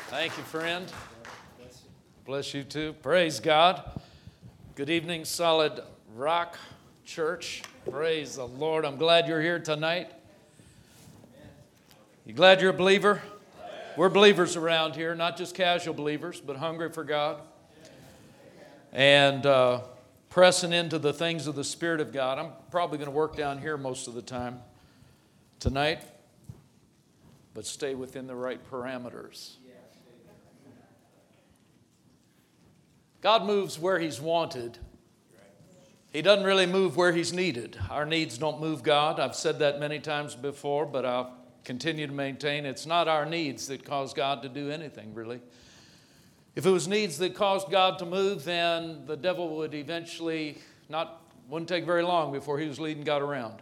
Thank you, friend. Bless you too. Praise God. Good evening, Solid Rock Church. Praise the Lord. I'm glad you're here tonight. You glad you're a believer? We're believers around here, not just casual believers, but hungry for God. And pressing into the things of the Spirit of God. I'm probably going to work down here most of the time tonight, but stay within the right parameters. God moves where He's wanted. He doesn't really move where He's needed. Our needs don't move God. I've said that many times before, but I'll continue to maintain it's not our needs that cause God to do anything, really. If it was needs that caused God to move, then the devil would eventually wouldn't take very long before he was leading God around.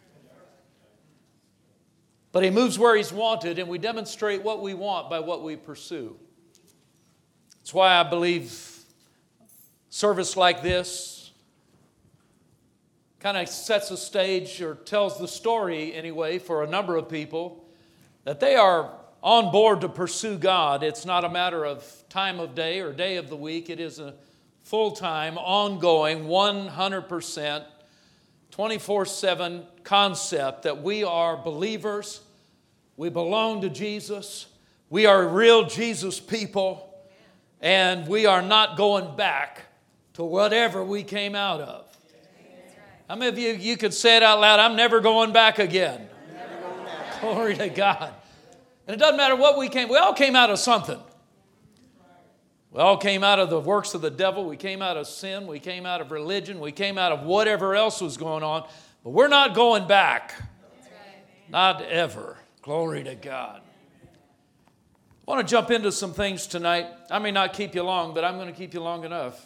But He moves where He's wanted, and we demonstrate what we want by what we pursue. That's why I believe service like this kind of sets a stage, or tells the story anyway, for a number of people that they are on board to pursue God. It's not a matter of time of day or day of the week. It is a full-time, ongoing, 100%, 24/7 concept that we are believers. We belong to Jesus. We are real Jesus people. And we are not going back to whatever we came out of. How many of you could say it out loud? I'm never going back again. Glory to God. And it doesn't matter what we all came out of something. We all came out of the works of the devil. We came out of sin. We came out of religion. We came out of whatever else was going on. But we're not going back. Not ever. Glory to God. I want to jump into some things tonight. I may not keep you long, but I'm going to keep you long enough.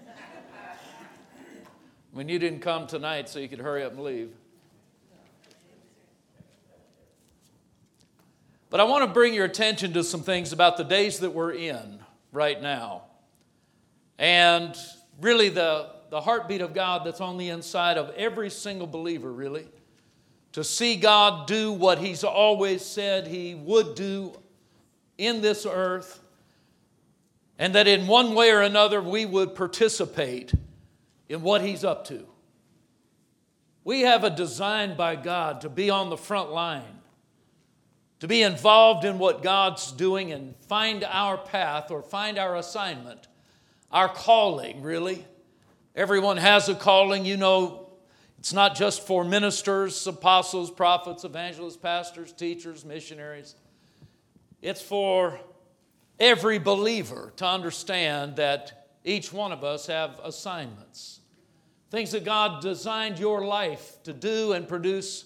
When you didn't come tonight so you could hurry up and leave. But I want to bring your attention to some things about the days that we're in right now. And really the heartbeat of God that's on the inside of every single believer, really. To see God do what He's always said He would do in this earth. And that in one way or another we would participate in what He's up to. We have a design by God to be on the front line, to be involved in what God's doing and find our path or find our assignment, our calling, really. Everyone has a calling. You know, it's not just for ministers, apostles, prophets, evangelists, pastors, teachers, missionaries. It's for every believer to understand that each one of us have assignments. Things that God designed your life to do and produce.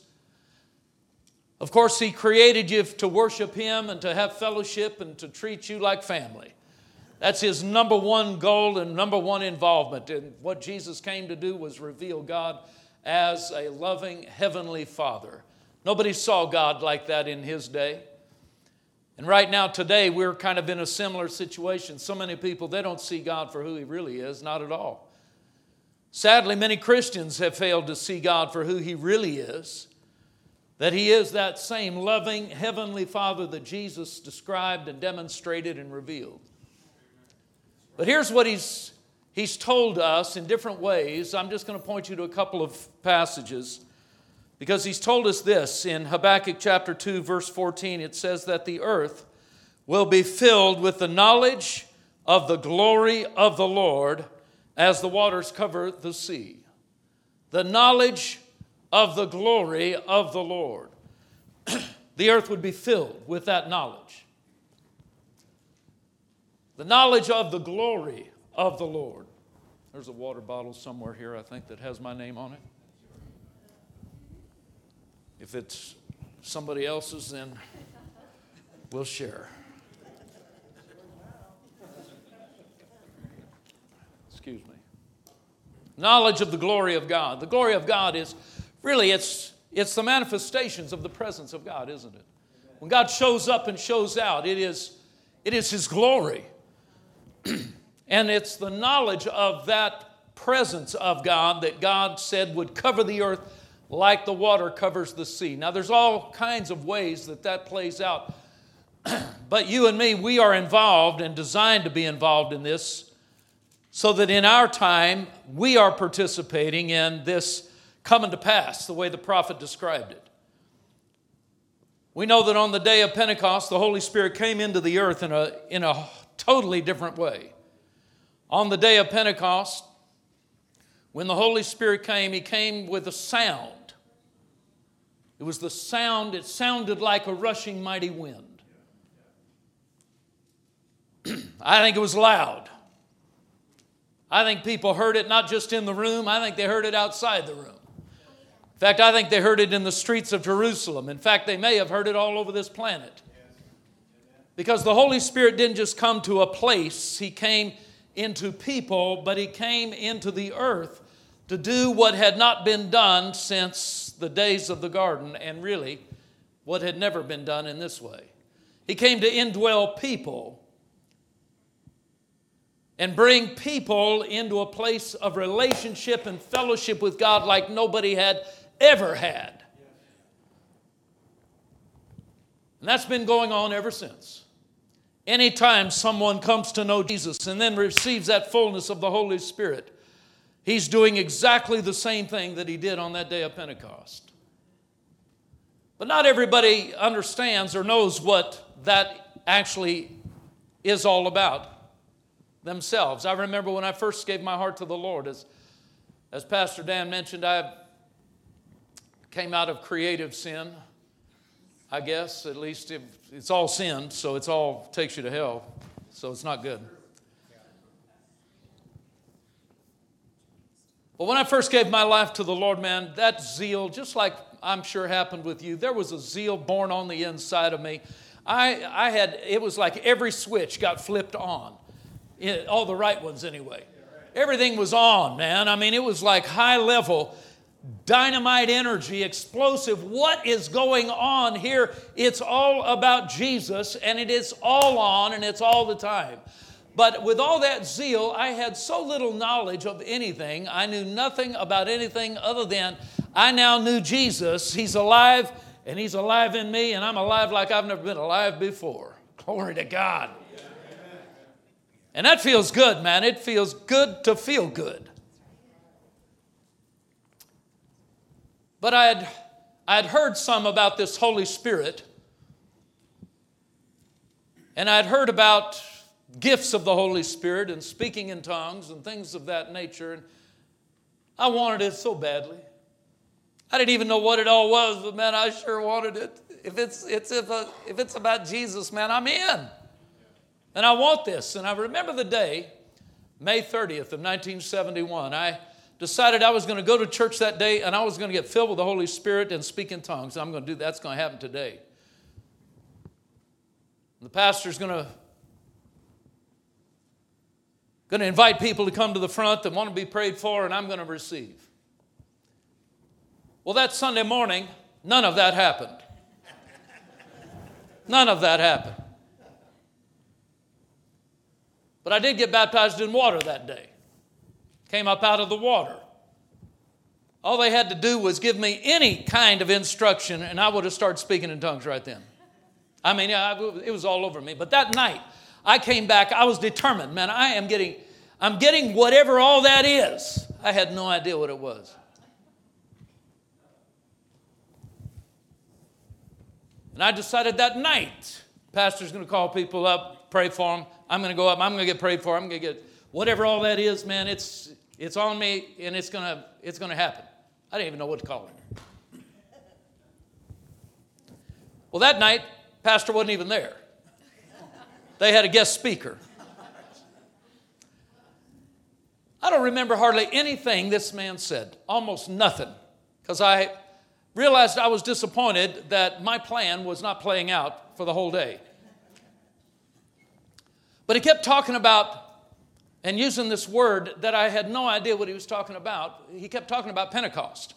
Of course, He created you to worship Him and to have fellowship and to treat you like family. That's His number one goal and number one involvement. And what Jesus came to do was reveal God as a loving Heavenly Father. Nobody saw God like that in His day. And right now, today, we're kind of in a similar situation. So many people, they don't see God for who He really is, not at all. Sadly, many Christians have failed to see God for who He really is. That He is that same loving Heavenly Father that Jesus described and demonstrated and revealed. But here's what He's told us in different ways. I'm just going to point you to a couple of passages. Because He's told us this in Habakkuk chapter 2, verse 14. It says that the earth will be filled with the knowledge of the glory of the Lord as the waters cover the sea. The knowledge of the glory of the Lord. The earth would be filled with that knowledge. The knowledge of the glory of the Lord. There's a water bottle somewhere here, I think, that has my name on it. If it's somebody else's, then we'll share. Excuse me. Knowledge of the glory of God. The glory of God is really, it's the manifestations of the presence of God, isn't it? When God shows up and shows out, it is His glory. And it's the knowledge of that presence of God that God said would cover the earth like the water covers the sea. Now, there's all kinds of ways that plays out. But you and me, we are involved and designed to be involved in this so that in our time, we are participating in this coming to pass the way the prophet described it. We know that on the day of Pentecost, the Holy Spirit came into the earth in a totally different way. On the day of Pentecost, when the Holy Spirit came, He came with a sound. It was the sound, it sounded like a rushing mighty wind. I think it was loud. I think people heard it not just in the room, I think they heard it outside the room. In fact, I think they heard it in the streets of Jerusalem. In fact, they may have heard it all over this planet. Because the Holy Spirit didn't just come to a place, He came into people, but He came into the earth to do what had not been done since the days of the garden, and really what had never been done in this way. He came to indwell people and bring people into a place of relationship and fellowship with God like nobody had ever had. And that's been going on ever since. Anytime someone comes to know Jesus and then receives that fullness of the Holy Spirit, he's doing exactly the same thing that he did on that day of Pentecost. But not everybody understands or knows what that actually is all about themselves. I remember when I first gave my heart to the Lord, as Pastor Dan mentioned, I came out of creative sin, I guess. At least it's all sin, so it's all takes you to hell, so it's not good. But when I first gave my life to the Lord, man, that zeal, just like I'm sure happened with you, there was a zeal born on the inside of me. It was like every switch got flipped on. All the right ones anyway. Everything was on, man. I mean, it was like high level, dynamite energy, explosive. What is going on here? It's all about Jesus, and it is all on, and it's all the time. But with all that zeal, I had so little knowledge of anything. I knew nothing about anything other than I now knew Jesus. He's alive, and He's alive in me, and I'm alive like I've never been alive before. Glory to God. And that feels good, man. It feels good to feel good. But I had heard some about this Holy Spirit, and I'd heard about gifts of the Holy Spirit and speaking in tongues and things of that nature. And I wanted it so badly. I didn't even know what it all was, but man, I sure wanted it. If it's about Jesus, man, I'm in. And I want this. And I remember the day, May 30th of 1971, I decided I was going to go to church that day and I was going to get filled with the Holy Spirit and speak in tongues. I'm going to do that. That's going to happen today. The pastor's going to invite people to come to the front that want to be prayed for, and I'm going to receive. Well, that Sunday morning, none of that happened. None of that happened. But I did get baptized in water that day. Came up out of the water. All they had to do was give me any kind of instruction, and I would have started speaking in tongues right then. I mean, it was all over me. But that night, I came back. I was determined, man, I'm getting whatever all that is. I had no idea what it was. And I decided that night, pastor's going to call people up, pray for them. I'm going to go up. I'm going to get prayed for. I'm going to get whatever all that is, man. It's on me, and it's going to happen. I didn't even know what to call it. Well, that night, pastor wasn't even there. They had a guest speaker. I don't remember hardly anything this man said. Almost nothing, because I realized I was disappointed that my plan was not playing out for the whole day. But he kept talking about and using this word that I had no idea what he was talking about. He kept talking about Pentecost.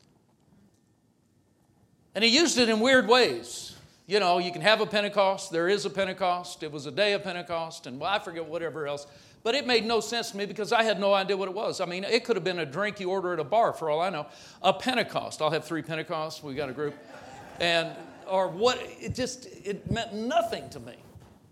And he used it in weird ways. You know, you can have a Pentecost. There is a Pentecost. It was a day of Pentecost. And I forget whatever else. But it made no sense to me because I had no idea what it was. I mean, it could have been a drink you order at a bar for all I know. A Pentecost. I'll have 3 Pentecosts. We got a group. And or what. It meant nothing to me.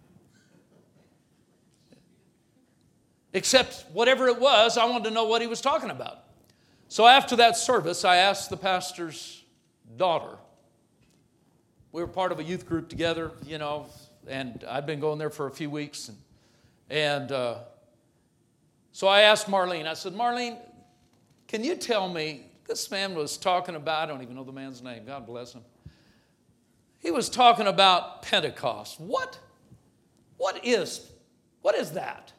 Except whatever it was, I wanted to know what he was talking about. So after that service, I asked the pastor's daughter. We were part of a youth group together, and I'd been going there for a few weeks. So I asked Marlene, I said, Marlene, can you tell me, this man was talking about, I don't even know the man's name, God bless him. He was talking about Pentecost. What is that?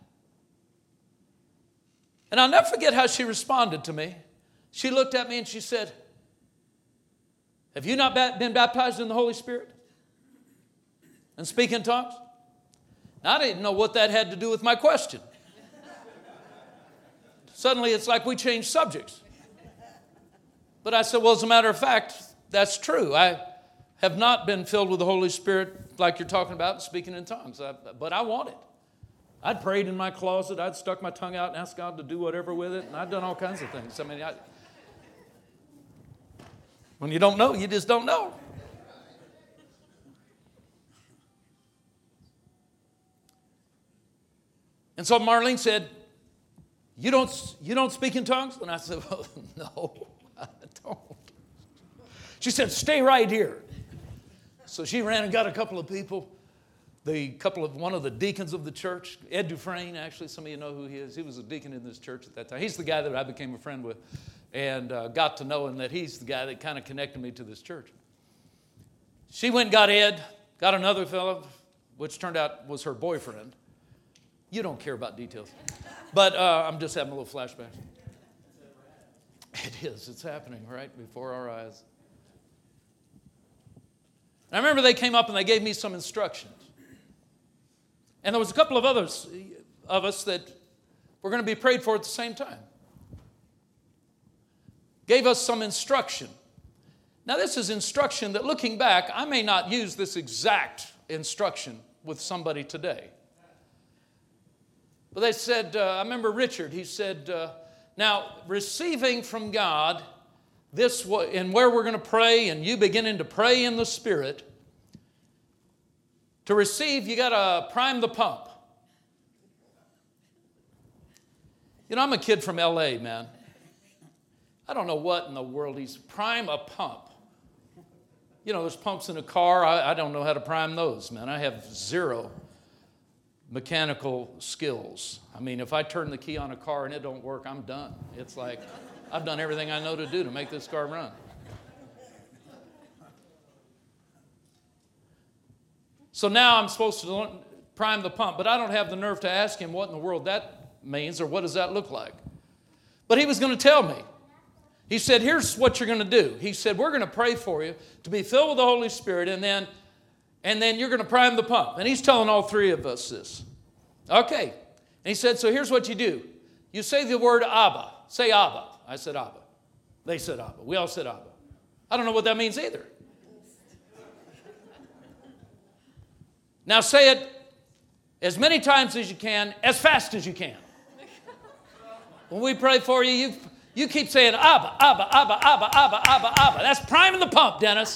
And I'll never forget how she responded to me. She looked at me and she said, have you not been baptized in the Holy Spirit and speak in tongues? Now, I didn't know what that had to do with my question. Suddenly, it's like we changed subjects. But I said, well, as a matter of fact, that's true. I have not been filled with the Holy Spirit like you're talking about, speaking in tongues. But I want it. I'd prayed in my closet. I'd stuck my tongue out and asked God to do whatever with it. And I'd done all kinds of things. When you don't know, you just don't know. And so Marlene said, you don't speak in tongues? And I said, well, no, I don't. She said, stay right here. So she ran and got a couple of people. One of the deacons of the church, Ed Dufresne, actually, some of you know who he is. He was a deacon in this church at that time. He's the guy that I became a friend with and got to know him, that he's the guy that kind of connected me to this church. She went and got Ed, got another fellow, which turned out was her boyfriend. You don't care about details. But I'm just having a little flashback. It is. It's happening right before our eyes. And I remember they came up and they gave me some instructions. And there was a couple of others of us that were going to be prayed for at the same time. Gave us some instruction. Now this is instruction that, looking back, I may not use this exact instruction with somebody today. But they said, I remember Richard, he said, now receiving from God this, and where we're going to pray, and you beginning to pray in the Spirit, to receive, you got to prime the pump. I'm a kid from L.A., man. I don't know what in the world he's prime a pump. There's pumps in a car. I don't know how to prime those, man. I have zero mechanical skills. If I turn the key on a car and it don't work, I'm done. It's like I've done everything I know to do to make this car run. So now I'm supposed to prime the pump, but I don't have the nerve to ask him what in the world that means or what does that look like. But he was going to tell me. He said, here's what you're going to do. He said, we're going to pray for you to be filled with the Holy Spirit, and then you're going to prime the pump. And he's telling all three of us this. Okay. And he said, so here's what you do. You say the word Abba. Say Abba. I said Abba. They said Abba. We all said Abba. I don't know what that means either. Now say it as many times as you can, as fast as you can. When we pray for you, you keep saying Abba, Abba, Abba, Abba, Abba, Abba, Abba. That's priming the pump, Dennis.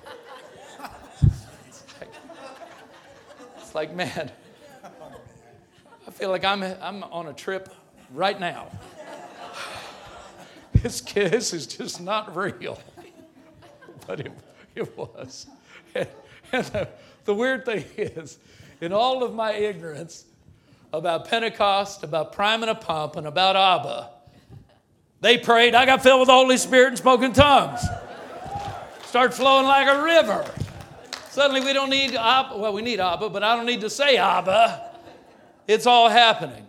It's like, man, I feel like I'm on a trip right now. This is just not real. But it was. And the weird thing is, in all of my ignorance about Pentecost, about priming a pump, and about Abba, they prayed, I got filled with the Holy Spirit and spoke in tongues. Start flowing like a river. Suddenly we don't need Abba. Well, we need Abba, but I don't need to say Abba. It's all happening.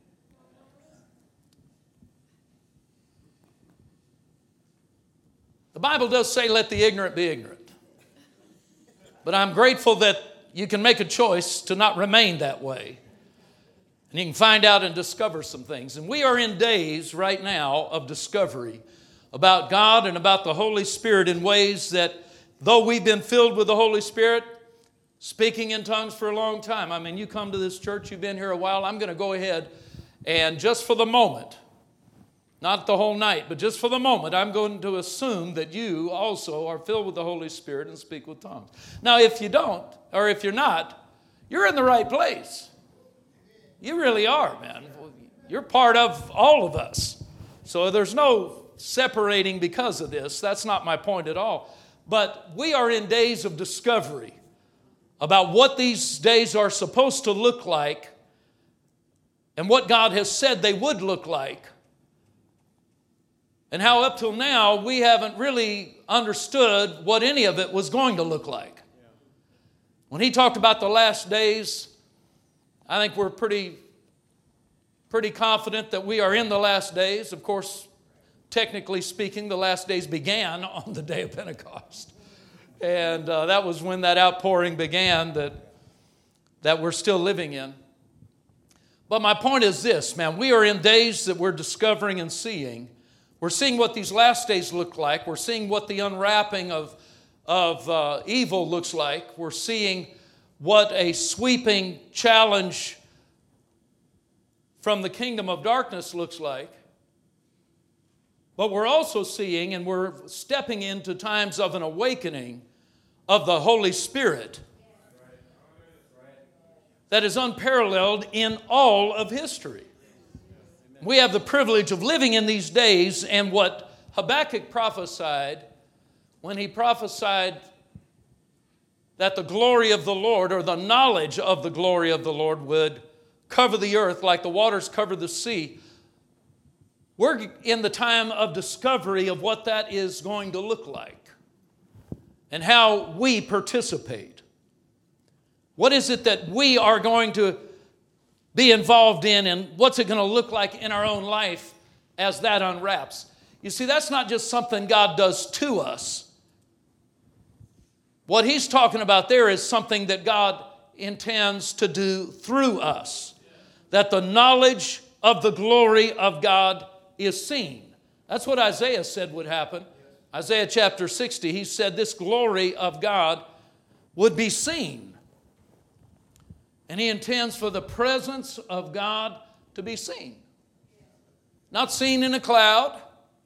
The Bible does say, let the ignorant be ignorant. But I'm grateful that you can make a choice to not remain that way. And you can find out and discover some things. And we are in days right now of discovery about God and about the Holy Spirit in ways that, though we've been filled with the Holy Spirit, speaking in tongues for a long time. You come to this church, you've been here a while. I'm going to go ahead and just for the moment, Not the whole night, but just for the moment, I'm going to assume that you also are filled with the Holy Spirit and speak with tongues. Now, if you don't, or if you're not, you're in the right place. You really are, man. You're part of all of us. So there's no separating because of this. That's not my point at all. But we are in days of discovery about what these days are supposed to look like and what God has said they would look like. And how up till now we haven't really understood what any of it was going to look like. When he talked about the last days, I think we're pretty confident that we are in the last days. Of course, technically speaking, the last days began on the day of Pentecost. And that was when that outpouring began that we're still living in. But my point is this, man, we are in days that we're discovering and seeing. We're seeing what these last days look like. We're seeing what the unwrapping of evil looks like. We're seeing what a sweeping challenge from the kingdom of darkness looks like. But we're also seeing, and we're stepping into times of an awakening of the Holy Spirit that is unparalleled in all of history. We have the privilege of living in these days, and what Habakkuk prophesied when he prophesied that the glory of the Lord, or the knowledge of the glory of the Lord, would cover the earth like the waters cover the sea. We're in the time of discovery of what that is going to look like and how we participate. What is it that we are going to be involved in, and what's it going to look like in our own life as that unwraps? You see, that's not just something God does to us. What he's talking about there is something that God intends to do through us. That the knowledge of the glory of God is seen. That's what Isaiah said would happen. Isaiah chapter 60, he said this glory of God would be seen. And he intends for the presence of God to be seen. Not seen in a cloud,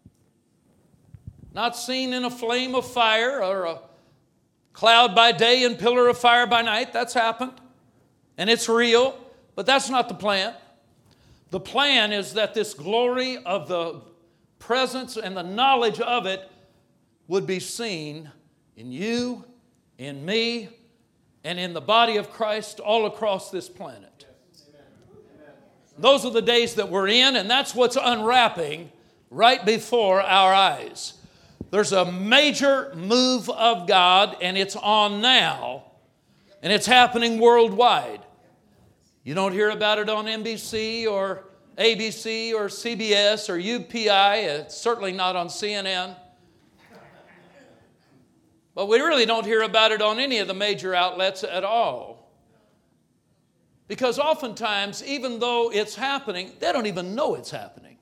not seen in a flame of fire or a cloud by day and pillar of fire by night. That's happened, and it's real, but that's not the plan. The plan is that this glory of the presence and the knowledge of it would be seen in you, in me, and in the body of Christ all across this planet. Those are the days that we're in, and that's what's unwrapping right before our eyes. There's a major move of God, and it's on now, and it's happening worldwide. You don't hear about it on NBC or ABC or CBS or UPI. It's certainly not on CNN. But we really don't hear about it on any of the major outlets at all. Because oftentimes, even though it's happening, they don't even know it's happening.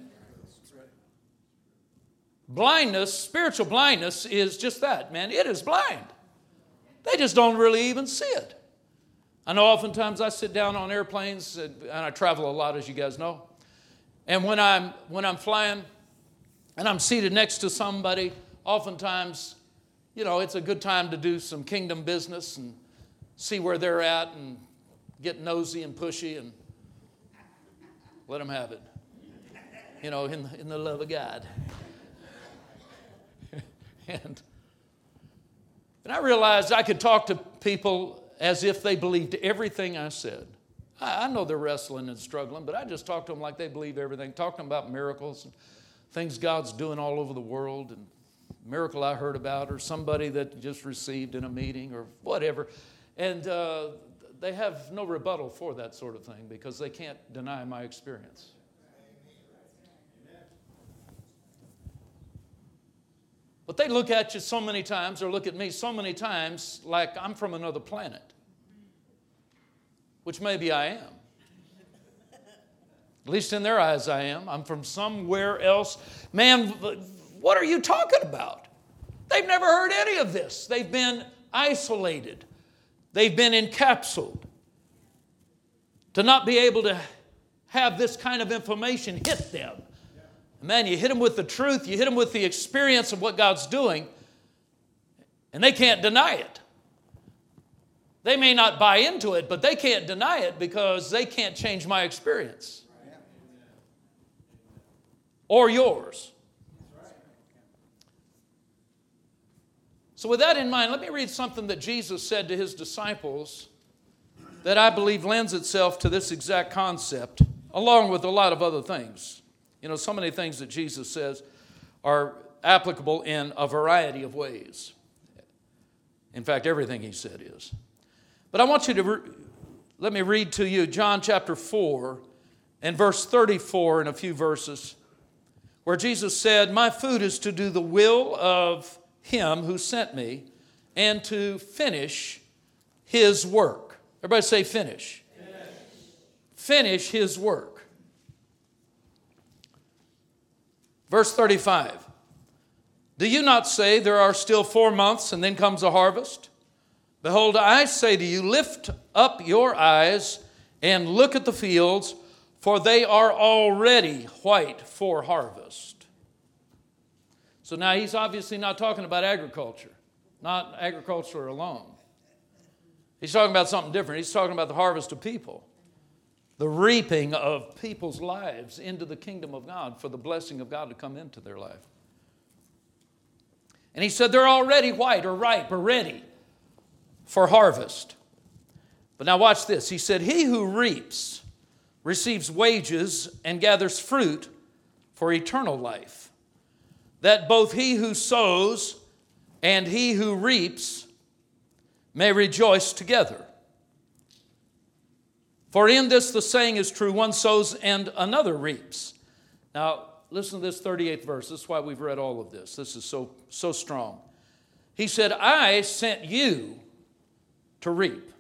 Blindness, spiritual blindness is just that, man. It is blind. They just don't really even see it. I know oftentimes I sit down on airplanes, and I travel a lot, as you guys know. And when I'm flying and I'm seated next to somebody, oftentimes, you know, it's a good time to do some kingdom business and see where they're at and get nosy and pushy and let them have it. You know, in the love of God. And I realized I could talk to people as if they believed everything I said. I know they're wrestling and struggling, but I just talk to them like they believe everything. Talk to them about miracles and things God's doing all over the world, and miracle I heard about, or somebody that just received in a meeting or whatever. And they have no rebuttal for that sort of thing because they can't deny my experience. But they look at you so many times, or look at me so many times, like I'm from another planet. Which maybe I am. At least in their eyes I am. I'm from somewhere else. Man, what are you talking about? They've never heard any of this. They've been isolated. They've been encapsulated. To not be able to have this kind of information hit them Man, you hit them with the truth, you hit them with the experience of what God's doing, and they can't deny it. They may not buy into it, but they can't deny it because they can't change my experience. Or yours. So with that in mind, let me read something that Jesus said to his disciples that I believe lends itself to this exact concept, along with a lot of other things. You know, so many things that Jesus says are applicable in a variety of ways. In fact, everything he said is. But I want you to, let me read to you John chapter 4 and verse 34 in a few verses, where Jesus said, "My food is to do the will of him who sent me and to finish his work." Everybody say finish. Finish his work. Verse 35. "Do you not say there are still 4 months and then comes a harvest? Behold, I say to you, lift up your eyes and look at the fields, for they are already white for harvest." So now he's obviously not talking about agriculture, not agriculture alone. He's talking about something different. He's talking about the harvest of people, the reaping of people's lives into the kingdom of God for the blessing of God to come into their life. And he said they're already white or ripe or ready for harvest. But now watch this. He said, "He who reaps receives wages and gathers fruit for eternal life, that both he who sows and he who reaps may rejoice together. For in this the saying is true, one sows and another reaps." Now, listen to this 38th verse. This is why we've read all of this. This is so strong. He said, "I sent you to reap."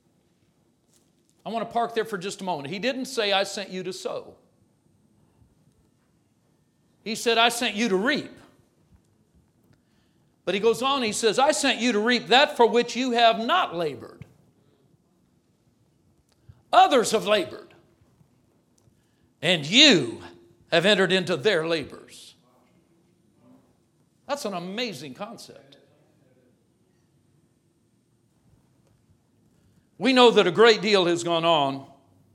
I want to park there for just a moment. He didn't say, "I sent you to sow." He said, "I sent you to reap." But he goes on, he says, "I sent you to reap that for which you have not labored. Others have labored, and you have entered into their labors." That's an amazing concept. We know that a great deal has gone on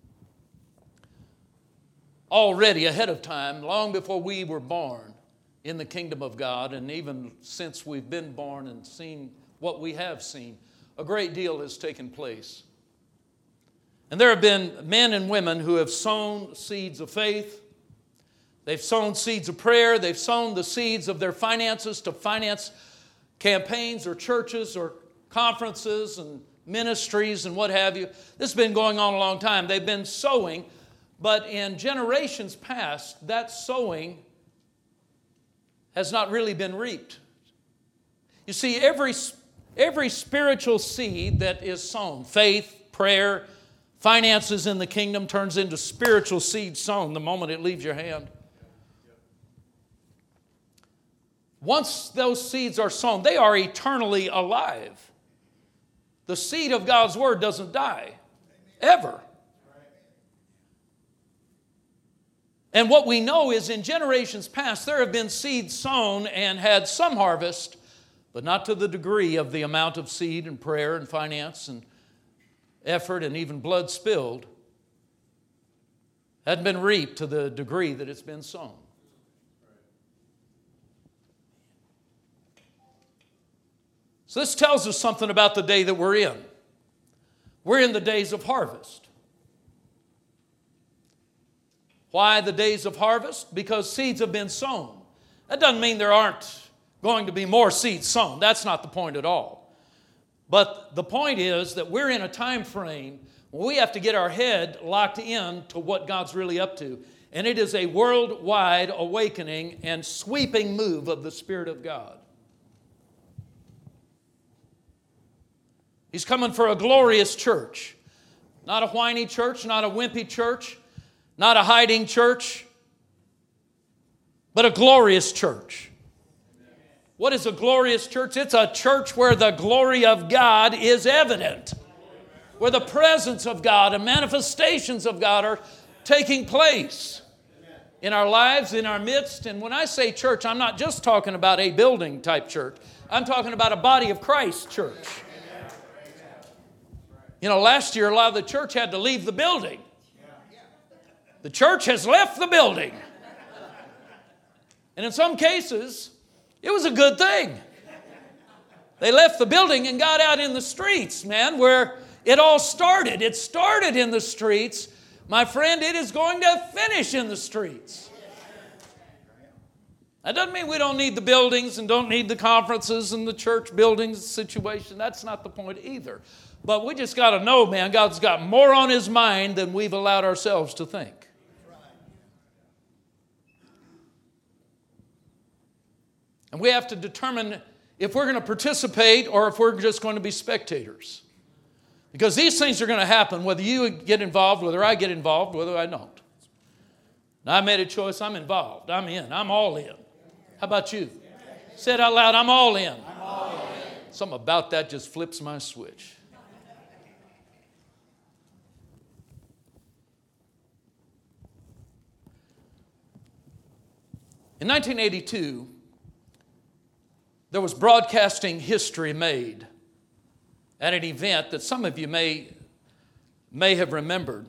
already ahead of time, long before we were born in the kingdom of God, and even since we've been born and seen what we have seen, a great deal has taken place. And there have been men and women who have sown seeds of faith. They've sown seeds of prayer. They've sown the seeds of their finances to finance campaigns or churches or conferences and ministries and what have you. This has been going on a long time. They've been sowing, but in generations past, that sowing has not really been reaped. You see, every spiritual seed that is sown, faith, prayer, finances in the kingdom, turns into spiritual seed sown the moment it leaves your hand. Once those seeds are sown, they are eternally alive. The seed of God's word doesn't die, ever. And what we know is in generations past, there have been seeds sown and had some harvest, but not to the degree of the amount of seed and prayer and finance and effort and even blood spilled. Hadn't been reaped to the degree that it's been sown. So this tells us something about the day that we're in. We're in the days of harvest. Why the days of harvest? Because seeds have been sown. That doesn't mean there aren't going to be more seeds sown. That's not the point at all. But the point is that we're in a time frame where we have to get our head locked in to what God's really up to. And it is a worldwide awakening and sweeping move of the Spirit of God. He's coming for a glorious church. Not a whiny church, not a wimpy church, not a hiding church, but a glorious church. What is a glorious church? It's a church where the glory of God is evident, where the presence of God and manifestations of God are taking place. in our lives, in our midst. And when I say church, I'm not just talking about a building type church. I'm talking about a body of Christ church. You know, last year a lot of the church had to leave the building. The church has left the building. And in some cases, it was a good thing. They left the building and got out in the streets, man, where it all started. It started in the streets. My friend, it is going to finish in the streets. That doesn't mean we don't need the buildings and don't need the conferences and the church buildings situation. That's not the point either. But we just got to know, man, God's got more on His mind than we've allowed ourselves to think. And we have to determine if we're going to participate or if we're just going to be spectators. Because these things are going to happen whether you get involved, whether I get involved, whether I don't. And I made a choice. I'm involved. I'm in. I'm all in. How about you? Say it out loud. I'm all in. I'm all in. Something about that just flips my switch. In 1982, there was broadcasting history made at an event that some of you may have remembered.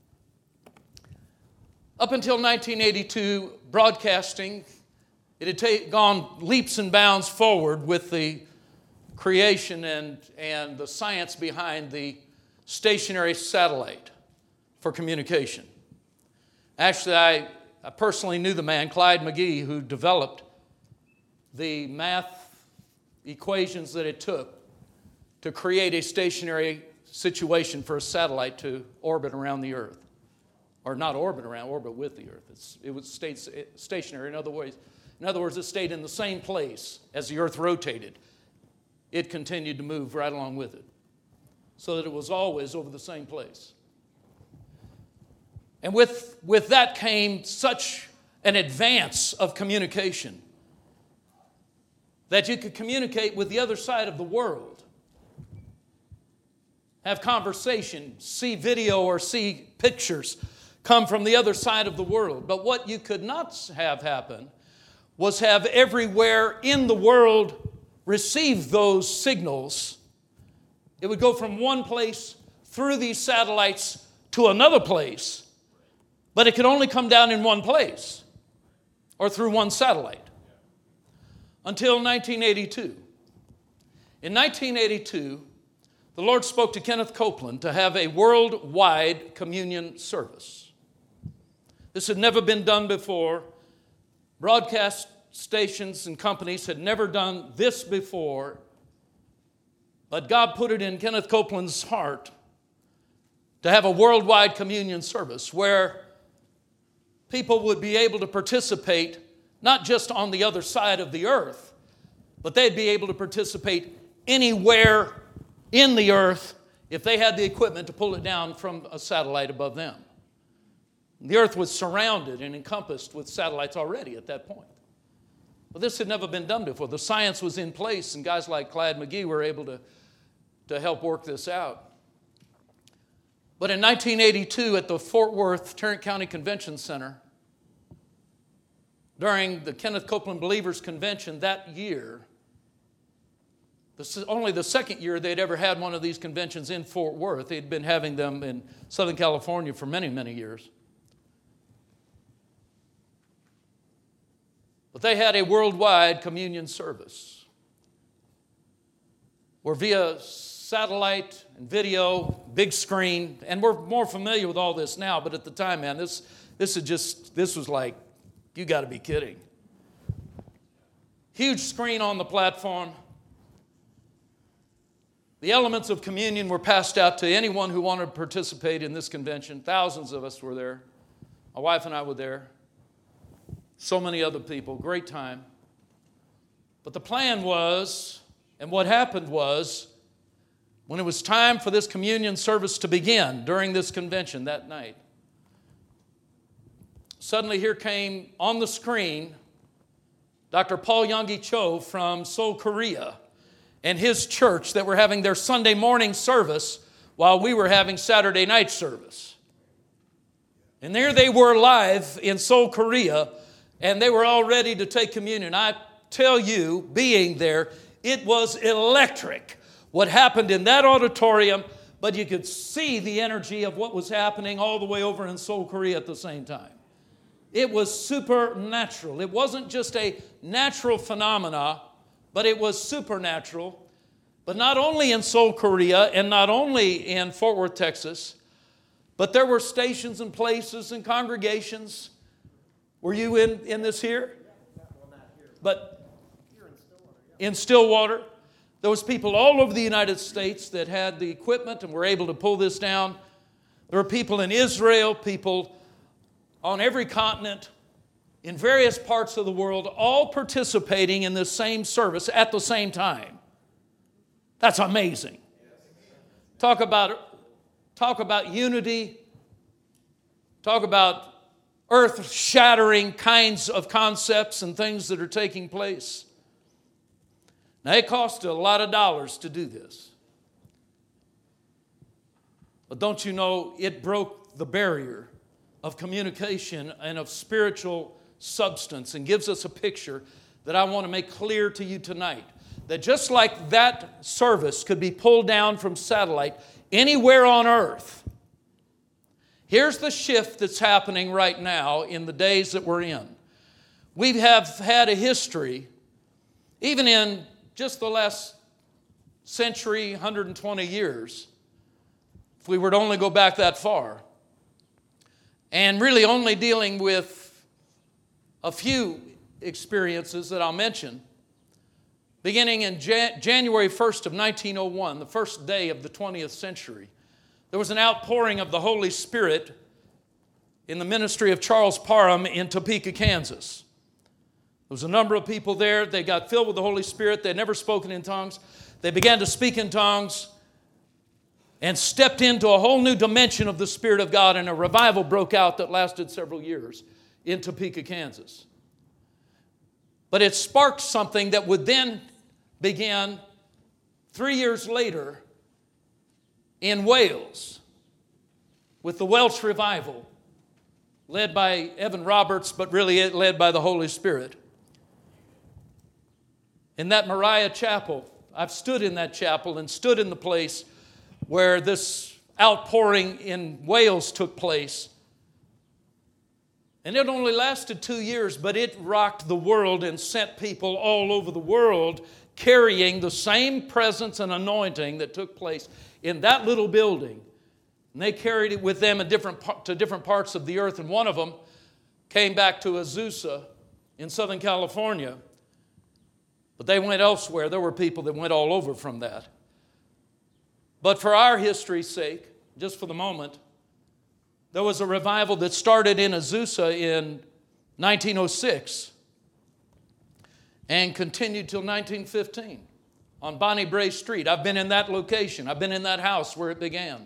Up until 1982, broadcasting, it had gone leaps and bounds forward with the creation and the science behind the stationary satellite for communication. Actually, I personally knew the man, Clyde McGee, who developed the math equations that it took to create a stationary situation for a satellite to orbit around the Earth. Or not orbit around, orbit with the Earth. It would stay stationary. In other words, it stayed in the same place as the Earth rotated. It continued to move right along with it, so that it was always over the same place. And with that came such an advance of communication that you could communicate with the other side of the world, have conversation, see video or see pictures come from the other side of the world. But what you could not have happen was have everywhere in the world receive those signals. It would go from one place through these satellites to another place, but it could only come down in one place or through one satellite. Until 1982. In 1982, the Lord spoke to Kenneth Copeland to have a worldwide communion service. This had never been done before. Broadcast stations and companies had never done this before. But God put it in Kenneth Copeland's heart to have a worldwide communion service where people would be able to participate not just on the other side of the earth, but they'd be able to participate anywhere in the earth if they had the equipment to pull it down from a satellite above them. The earth was surrounded and encompassed with satellites already at that point. But this had never been done before. The science was in place, and guys like Clyde McGee were able to help work this out. But in 1982, at the Fort Worth Tarrant County Convention Center, during the Kenneth Copeland Believers Convention that year, only the second year they'd ever had one of these conventions in Fort Worth. They'd been having them in Southern California for many, many years. But they had a worldwide communion service where via satellite and video, big screen, and we're more familiar with all this now, but at the time, man, this was like, you got to be kidding. Huge screen on the platform. The elements of communion were passed out to anyone who wanted to participate in this convention. Thousands of us were there. My wife and I were there. So many other people. Great time. But the plan was, and what happened was, when it was time for this communion service to begin during this convention that night, suddenly here came on the screen Dr. Paul Yonggi Cho from Seoul, Korea, and his church that were having their Sunday morning service while we were having Saturday night service. And there they were live in Seoul, Korea, and they were all ready to take communion. I tell you, being there, it was electric what happened in that auditorium, but you could see the energy of what was happening all the way over in Seoul, Korea at the same time. It was supernatural. It wasn't just a natural phenomena, but it was supernatural. But not only in Seoul, Korea, and not only in Fort Worth, Texas, but there were stations and places and congregations. Were you in this here? But in Stillwater, there was people all over the United States that had the equipment and were able to pull this down. There were people in Israel, people on every continent, in various parts of the world, all participating in this same service at the same time. That's amazing. Talk about unity. Talk about earth-shattering kinds of concepts and things that are taking place. Now, it cost a lot of dollars to do this. But don't you know, it broke the barrier of communication and of spiritual substance and gives us a picture that I want to make clear to you tonight. That just like that service could be pulled down from satellite anywhere on earth, here's the shift that's happening right now in the days that we're in. We have had a history, even in just the last century, 120 years, if we were to only go back that far, and really only dealing with a few experiences that I'll mention. Beginning in January 1st of 1901, the first day of the 20th century, there was an outpouring of the Holy Spirit in the ministry of Charles Parham in Topeka, Kansas. There was a number of people there. They got filled with the Holy Spirit. They'd never spoken in tongues. They began to speak in tongues and stepped into a whole new dimension of the Spirit of God, and a revival broke out that lasted several years in Topeka, Kansas. But it sparked something that would then begin 3 years later in Wales with the Welsh revival, led by Evan Roberts, but really led by the Holy Spirit. In that Moriah Chapel, I've stood in that chapel and stood in the place where this outpouring in Wales took place. And it only lasted 2 years, but it rocked the world and sent people all over the world carrying the same presence and anointing that took place in that little building. And they carried it with them to different parts of the earth. And one of them came back to Azusa in Southern California. But they went elsewhere. There were people that went all over from that. But for our history's sake, just for the moment, there was a revival that started in Azusa in 1906 and continued till 1915 on Bonnie Bray Street. I've been in that location. I've been in that house where it began,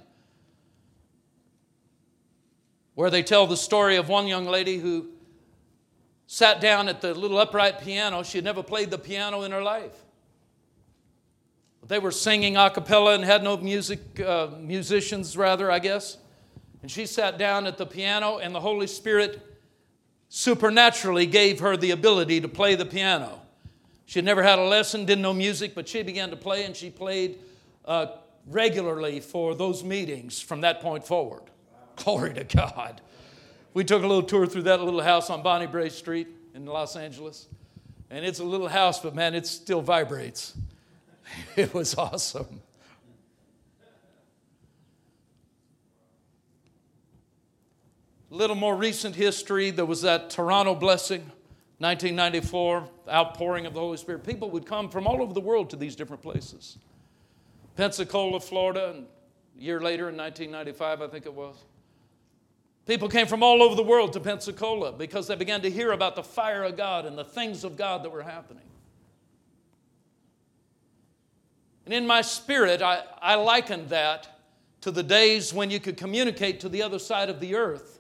where they tell the story of one young lady who sat down at the little upright piano. She had never played the piano in her life. But they were singing a cappella and had no musicians, I guess. And she sat down at the piano, and the Holy Spirit supernaturally gave her the ability to play the piano. She had never had a lesson, didn't know music, but she began to play, and she played regularly for those meetings from that point forward. Glory to God. We took a little tour through that little house on Bonnie Bray Street in Los Angeles. And it's a little house, but man, it still vibrates. It was awesome. A little more recent history, there was that Toronto blessing, 1994, outpouring of the Holy Spirit. People would come from all over the world to these different places. Pensacola, Florida, and a year later in 1995, I think it was. People came from all over the world to Pensacola because they began to hear about the fire of God and the things of God that were happening. And in my spirit, I likened that to the days when you could communicate to the other side of the earth.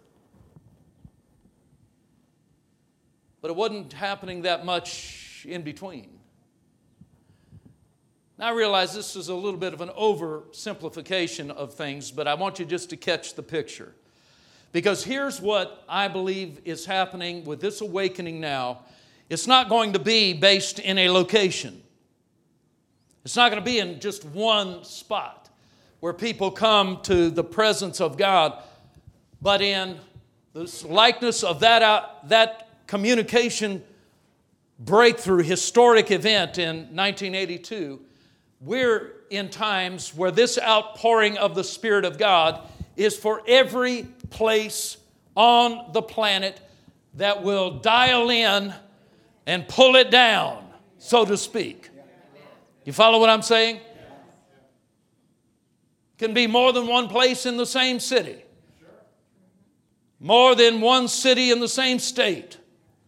But it wasn't happening that much in between. Now I realize this is a little bit of an oversimplification of things, but I want you just to catch the picture. Because here's what I believe is happening with this awakening now. It's not going to be based in a location. It's not going to be in just one spot where people come to the presence of God, but in the likeness of that communication breakthrough, historic event in 1982, we're in times where this outpouring of the Spirit of God is for every place on the planet that will dial in and pull it down, so to speak. You follow what I'm saying? Can be more than one place in the same city. More than one city in the same state.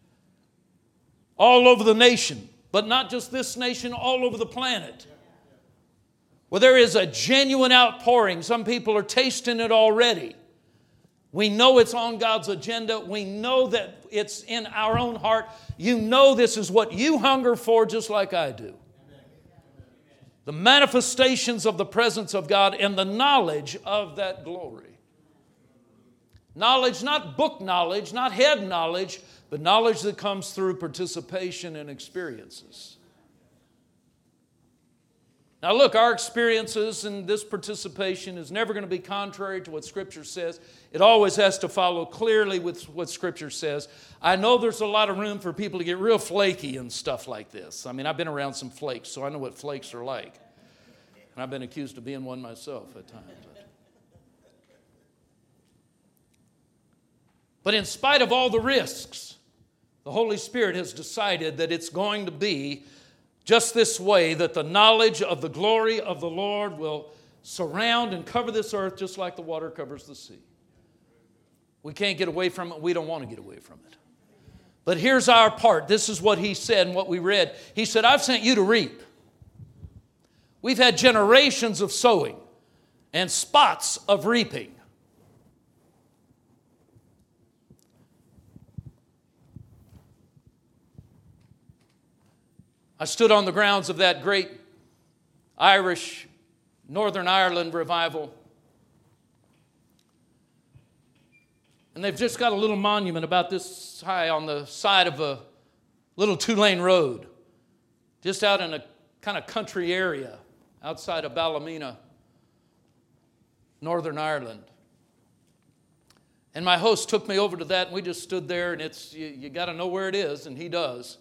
All over the nation. But not just this nation, all over the planet. Where there is a genuine outpouring. Some people are tasting it already. We know it's on God's agenda. We know that it's in our own heart. You know this is what you hunger for just like I do. The manifestations of the presence of God and the knowledge of that glory. Knowledge, not book knowledge, not head knowledge, but knowledge that comes through participation and experiences. Now look, our experiences and this participation is never going to be contrary to what Scripture says. It always has to follow clearly with what Scripture says. I know there's a lot of room for people to get real flaky and stuff like this. I mean, I've been around some flakes, so I know what flakes are like. And I've been accused of being one myself at times. But in spite of all the risks, the Holy Spirit has decided that it's going to be just this way, that the knowledge of the glory of the Lord will surround and cover this earth just like the water covers the sea. We can't get away from it. We don't want to get away from it. But here's our part. This is what He said and what we read. He said, I've sent you to reap. We've had generations of sowing and spots of reaping. I stood on the grounds of that great Irish, Northern Ireland revival. And they've just got a little monument about this high on the side of a little two-lane road, just out in a kind of country area outside of Ballymena, Northern Ireland. And my host took me over to that, and we just stood there, and it's you got to know where it is, and he does.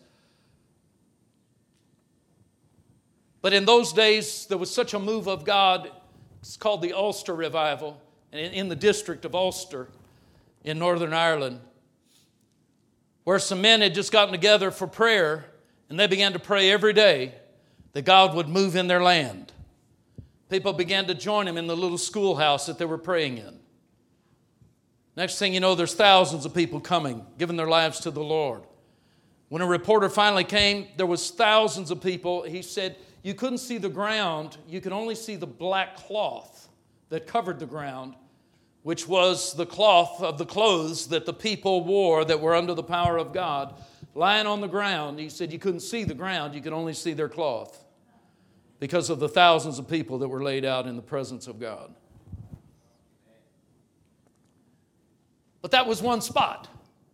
But in those days, there was such a move of God. It's called the Ulster Revival, and in the district of Ulster in Northern Ireland, where some men had just gotten together for prayer, and they began to pray every day that God would move in their land. People began to join them in the little schoolhouse that they were praying in. Next thing you know, there's thousands of people coming, giving their lives to the Lord. When a reporter finally came, there was thousands of people. He said, you couldn't see the ground. You could only see the black cloth that covered the ground, which was the cloth of the clothes that the people wore that were under the power of God, lying on the ground. He said you couldn't see the ground. You could only see their cloth because of the thousands of people that were laid out in the presence of God. But that was one spot.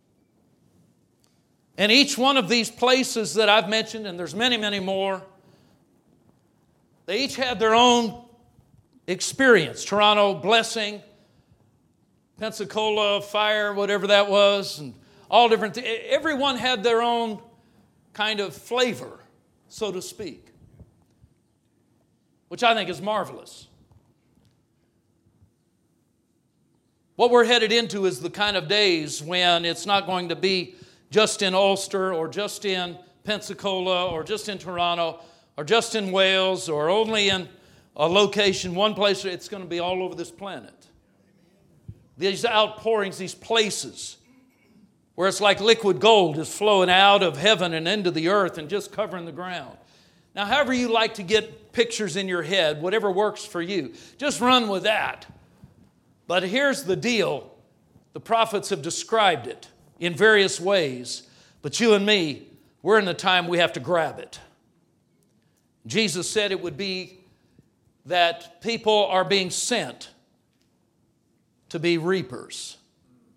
And each one of these places that I've mentioned, and there's many, many more, they each had their own experience. Toronto, blessing. Pensacola, fire, whatever that was, and all different things. Everyone had their own kind of flavor, so to speak, which I think is marvelous. What we're headed into is the kind of days when it's not going to be just in Ulster or just in Pensacola or just in Toronto or just in Wales or only in a location, one place. It's going to be all over this planet. These outpourings, these places where it's like liquid gold is flowing out of heaven and into the earth and just covering the ground. Now, however you like to get pictures in your head, whatever works for you, just run with that. But here's the deal. The prophets have described it in various ways, but you and me, we're in the time we have to grab it. Jesus said it would be that people are being sent to be reapers.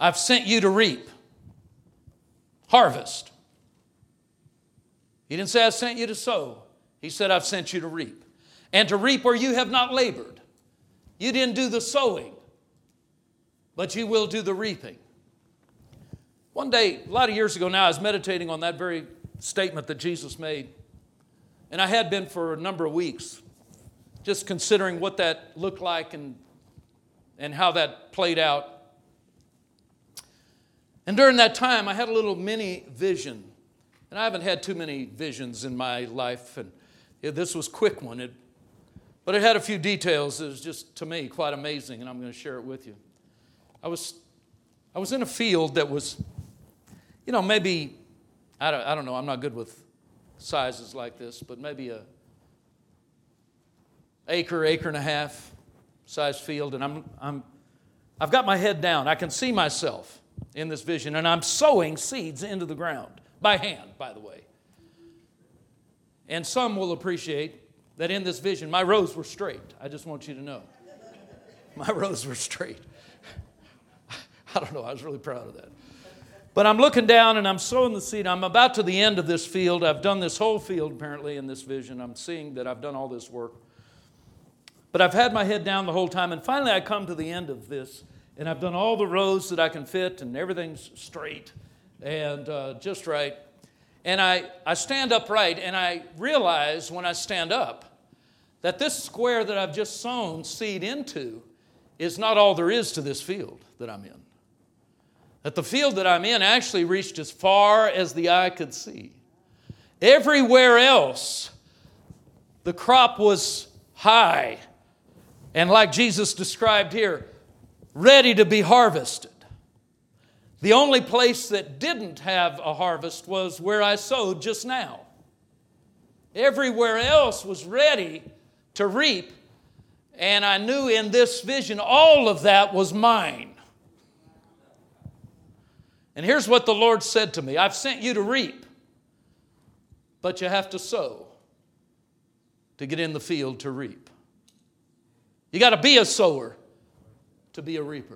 I've sent you to reap. Harvest. He didn't say I sent you to sow. He said I've sent you to reap. And to reap where you have not labored. You didn't do the sowing, but you will do the reaping. One day, a lot of years ago now, I was meditating on that very statement that Jesus made. And I had been for a number of weeks, just considering what that looked like and how that played out. And during that time, I had a little mini vision. And I haven't had too many visions in my life. And this was a quick one. But it had a few details that was just, to me, quite amazing. And I'm going to share it with you. I was in a field that was, maybe, I don't know, I'm not good with sizes like this, but maybe a acre and a half size field. And I've got my head down. I can see myself in this vision. And I'm sowing seeds into the ground. By hand, by the way. And some will appreciate that in this vision, my rows were straight. I just want you to know. My rows were straight. I don't know, I was really proud of that. But I'm looking down and I'm sowing the seed. I'm about to the end of this field. I've done this whole field apparently in this vision. I'm seeing that I've done all this work. But I've had my head down the whole time. And finally I come to the end of this. And I've done all the rows that I can fit and everything's straight and just right. And I stand upright and I realize when I stand up that this square that I've just sown seed into is not all there is to this field that I'm in. That the field that I'm in actually reached as far as the eye could see. Everywhere else, the crop was high and like Jesus described here, ready to be harvested. The only place that didn't have a harvest was where I sowed just now. Everywhere else was ready to reap, and I knew in this vision all of that was mine. And here's what the Lord said to me. I've sent you to reap, but you have to sow to get in the field to reap. You got to be a sower to be a reaper.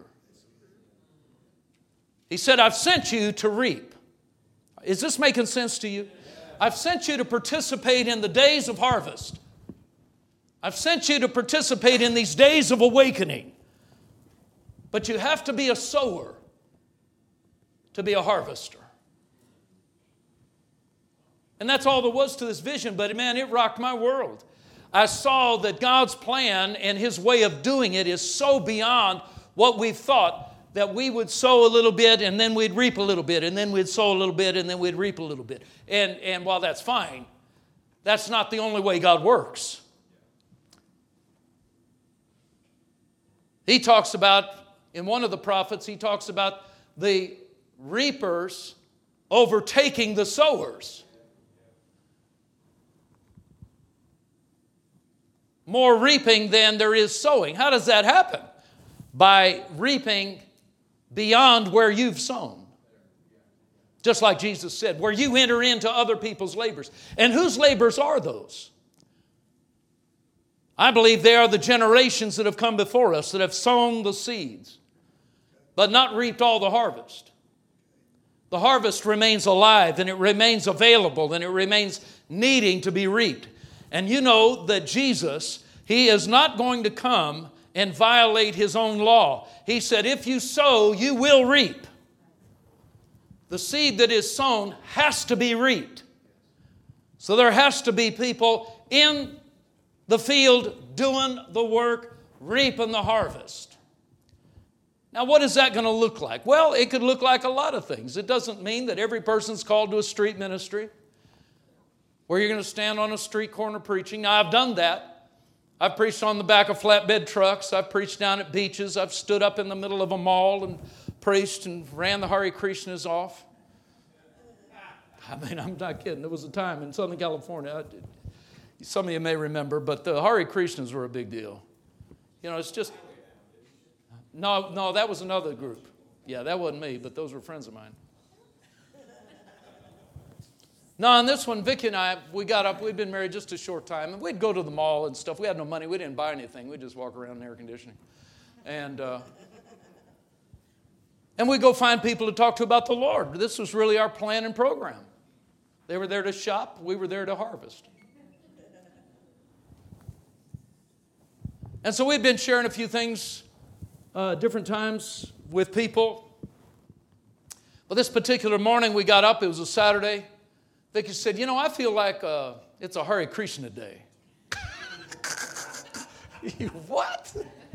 He said, I've sent you to reap. Is this making sense to you? I've sent you to participate in the days of harvest. I've sent you to participate in these days of awakening. But you have to be a sower to be a harvester. And that's all there was to this vision, but man, it rocked my world. I saw that God's plan and His way of doing it is so beyond what we've thought, that we would sow a little bit and then we'd reap a little bit and then we'd sow a little bit and then we'd reap a little bit. And while that's fine, that's not the only way God works. He talks about, in one of the prophets, he talks about the reapers overtaking the sowers. More reaping than there is sowing. How does that happen? By reaping beyond where you've sown. Just like Jesus said, where you enter into other people's labors. And whose labors are those? I believe they are the generations that have come before us that have sown the seeds, but not reaped all the harvest. The harvest remains alive and it remains available and it remains needing to be reaped. And you know that Jesus, He is not going to come and violate His own law. He said, if you sow, you will reap. The seed that is sown has to be reaped. So there has to be people in the field doing the work, reaping the harvest. Now, what is that going to look like? Well, it could look like a lot of things. It doesn't mean that every person's called to a street ministry where you're going to stand on a street corner preaching. Now, I've done that. I've preached on the back of flatbed trucks. I've preached down at beaches. I've stood up in the middle of a mall and preached and ran the Hare Krishnas off. I mean, I'm not kidding. There was a time in Southern California, some of you may remember, but the Hare Krishnas were a big deal. You know, it's just... No, that was another group. Yeah, that wasn't me, but those were friends of mine. No, on this one, Vicki and I, we got up, we'd been married just a short time, and we'd go to the mall and stuff. We had no money. We didn't buy anything. We'd just walk around in air conditioning. And And we go find people to talk to about the Lord. This was really our plan and program. They were there to shop. We were there to harvest. And so we'd been sharing a few things different times with people. But this particular morning we got up. It was a Saturday. Vicki said, I feel like it's a Hare Krishna day. What?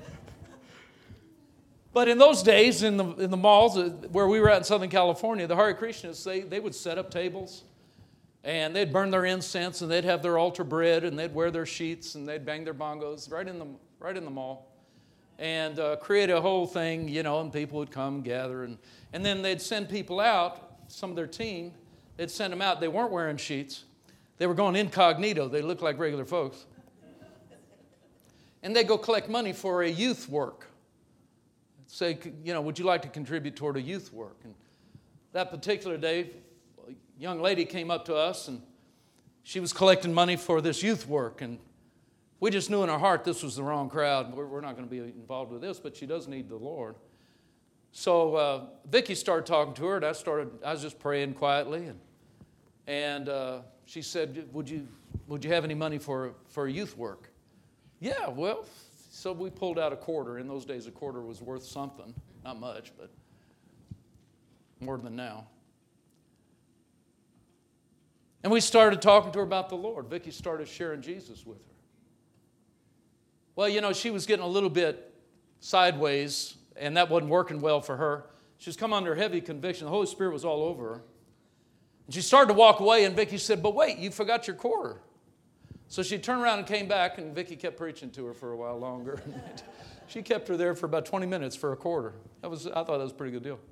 But in those days, in the malls where we were at in Southern California, the Hare Krishnas, they would set up tables, and they'd burn their incense, and they'd have their altar bread, and they'd wear their sheets, and they'd bang their bongos right in the mall, and create a whole thing, and people would come gather, and then they'd send people out. Some of their team, they'd send them out. They weren't wearing sheets. They were going incognito. They looked like regular folks. And they'd go collect money for a youth work. Say, would you like to contribute toward a youth work? And that particular day, a young lady came up to us, and she was collecting money for this youth work. And we just knew in our heart this was the wrong crowd. We're not going to be involved with this, but she does need the Lord. So Vicki started talking to her, and I was just praying quietly. And she said, would you have any money for youth work? Yeah, well, so we pulled out a quarter. In those days, a quarter was worth something. Not much, but more than now. And we started talking to her about the Lord. Vicki started sharing Jesus with her. Well, she was getting a little bit sideways, and that wasn't working well for her. She was coming under heavy conviction. The Holy Spirit was all over her. And she started to walk away, and Vicki said, but wait, you forgot your quarter. So she turned around and came back, and Vicki kept preaching to her for a while longer. She kept her there for about 20 minutes for a quarter. I thought that was a pretty good deal.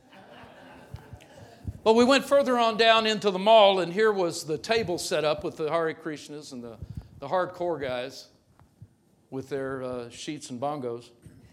But we went further on down into the mall, and here was the table set up with the Hare Krishnas and the hardcore guys with their sheets and bongos.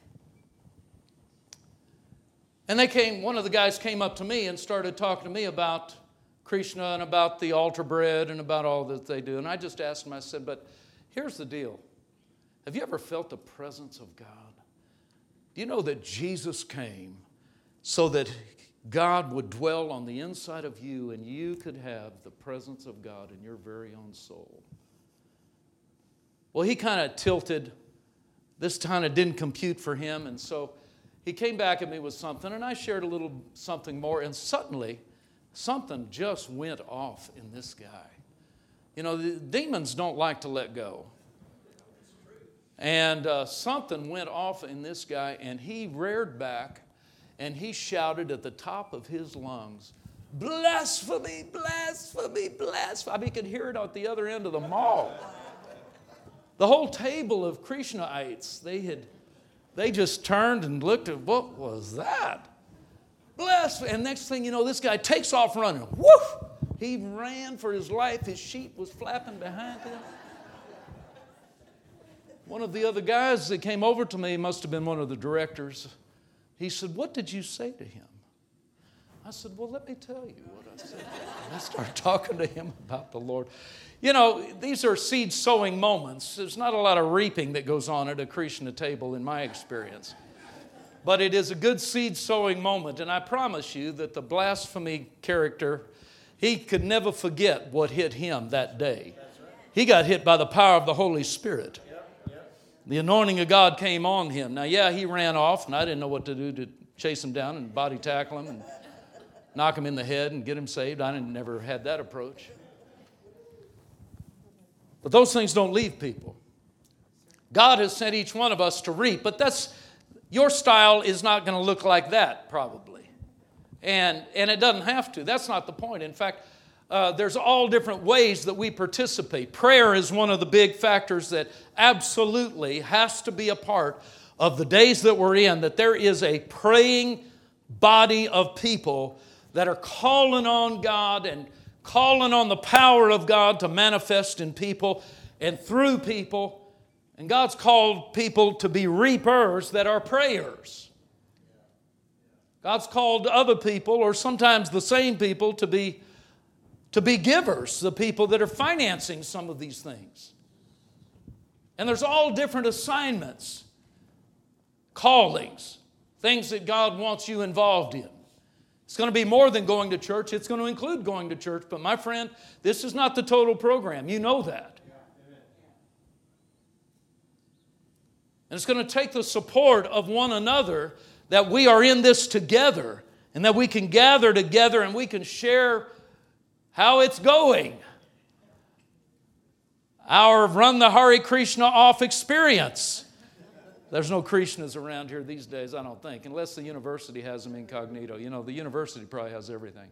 And one of the guys came up to me and started talking to me about Krishna and about the altar bread and about all that they do. And I just asked him, I said, but here's the deal. Have you ever felt the presence of God? Do you know that Jesus came so that God would dwell on the inside of you and you could have the presence of God in your very own soul? Well, he kind of tilted. This kind of didn't compute for him. And so he came back at me with something, and I shared a little something more, and suddenly something just went off in this guy. The demons don't like to let go. And something went off in this guy, and he reared back, and he shouted at the top of his lungs, blasphemy, blasphemy, blasphemy. I mean, you could hear it at the other end of the mall. The whole table of Krishnaites, they just turned and looked at, what was that? Blasphemy. And next thing you know, this guy takes off running. Woof! He ran for his life. His sheet was flapping behind him. One of the other guys that came over to me, must have been one of the directors, he said, what did you say to him? I said, well, let me tell you what I said. And I started talking to him about the Lord. These are seed sowing moments. There's not a lot of reaping that goes on at a Krishna table in my experience. But it is a good seed sowing moment, and I promise you that the blasphemy character, he could never forget what hit him that day. He got hit by the power of the Holy Spirit. The anointing of God came on him. Now, he ran off, and I didn't know what to do to chase him down and body tackle him and knock him in the head and get him saved. I never had that approach. But those things don't leave people. God has sent each one of us to reap, but your style is not going to look like that, probably. And it doesn't have to. That's not the point. In fact, there's all different ways that we participate. Prayer is one of the big factors that absolutely has to be a part of the days that we're in, that there is a praying body of people that are calling on God and calling on the power of God to manifest in people and through people. And God's called people to be reapers that are prayers. God's called other people, or sometimes the same people, to be givers, the people that are financing some of these things. And there's all different assignments, callings. things that God wants you involved in. It's going to be more than going to church. It's going to include going to church. But my friend, this is not the total program. You know that. And it's going to take the support of one another that we are in this together and that we can gather together and we can share how it's going. Our Run the Hare Krishna Off experience. There's no Krishnas around here these days, I don't think, unless the university has them incognito. You know, the university probably has everything.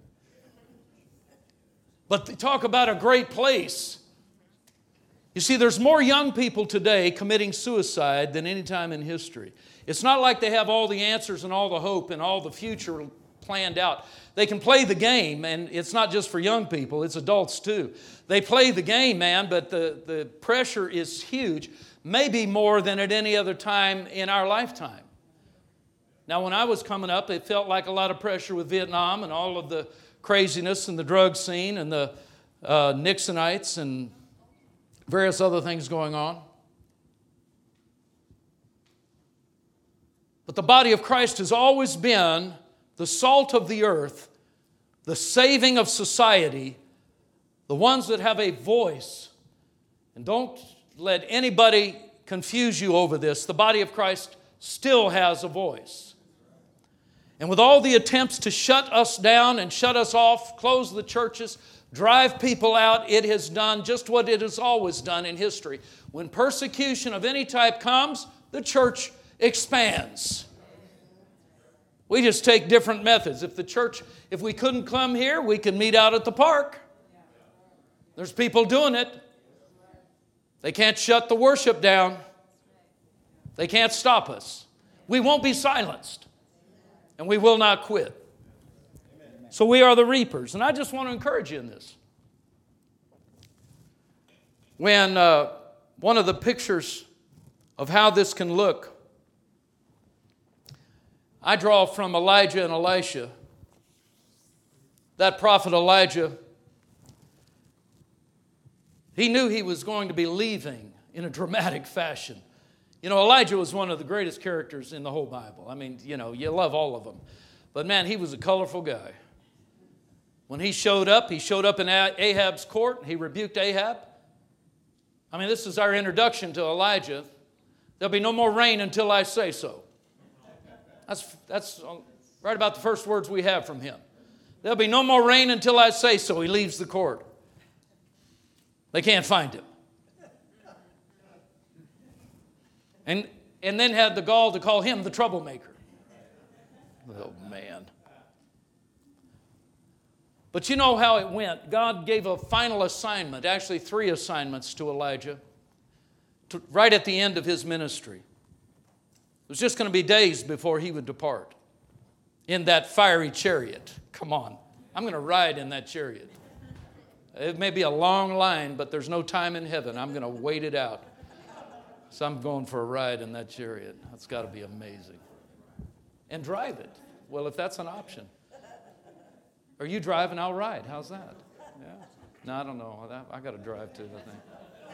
But they talk about a great place. You see, there's more young people today committing suicide than any time in history. It's not like they have all the answers and all the hope and all the future planned out. They can play the game, and it's not just for young people, it's adults too. They play the game, man, but the pressure is huge, maybe more than at any other time in our lifetime. Now, when I was coming up, it felt like a lot of pressure with Vietnam and all of the craziness and the drug scene and the Nixonites and various other things going on. But the body of Christ has always been the salt of the earth, the saving of society, the ones that have a voice. And don't let anybody confuse you over this. The body of Christ still has a voice. And with all the attempts to shut us down and shut us off, close the churches, drive people out, it has done just what it has always done in history. When persecution of any type comes, the church expands. We just take different methods. If we couldn't come here, we could meet out at the park. There's people doing it. They can't shut the worship down. They can't stop us. We won't be silenced. And we will not quit. So we are the reapers. And I just want to encourage you in this. When one of the pictures of how this can look, I draw from Elijah and Elisha. That prophet Elijah, he knew he was going to be leaving in a dramatic fashion. You know, Elijah was one of the greatest characters in the whole Bible. I mean, you know, you love all of them. But man, he was a colorful guy. When he showed up in Ahab's court. He rebuked Ahab. I mean, this is our introduction to Elijah. There'll be no more rain until I say so. That's right about the first words we have from him. There'll be no more rain until I say so. He leaves the court. They can't find him. And then had the gall to call him the troublemaker. Oh, man. But you know how it went. God gave a final assignment, actually 3 assignments to Elijah, right at the end of his ministry. It was just going to be days before he would depart in that fiery chariot. Come on. I'm going to ride in that chariot. It may be a long line, but there's no time in heaven. I'm going to wait it out. So I'm going for a ride in that chariot. That's got to be amazing. And drive it. Well, if that's an option. Or you drive and I'll ride. How's that? Yeah. No, I don't know. I got to drive too, I think.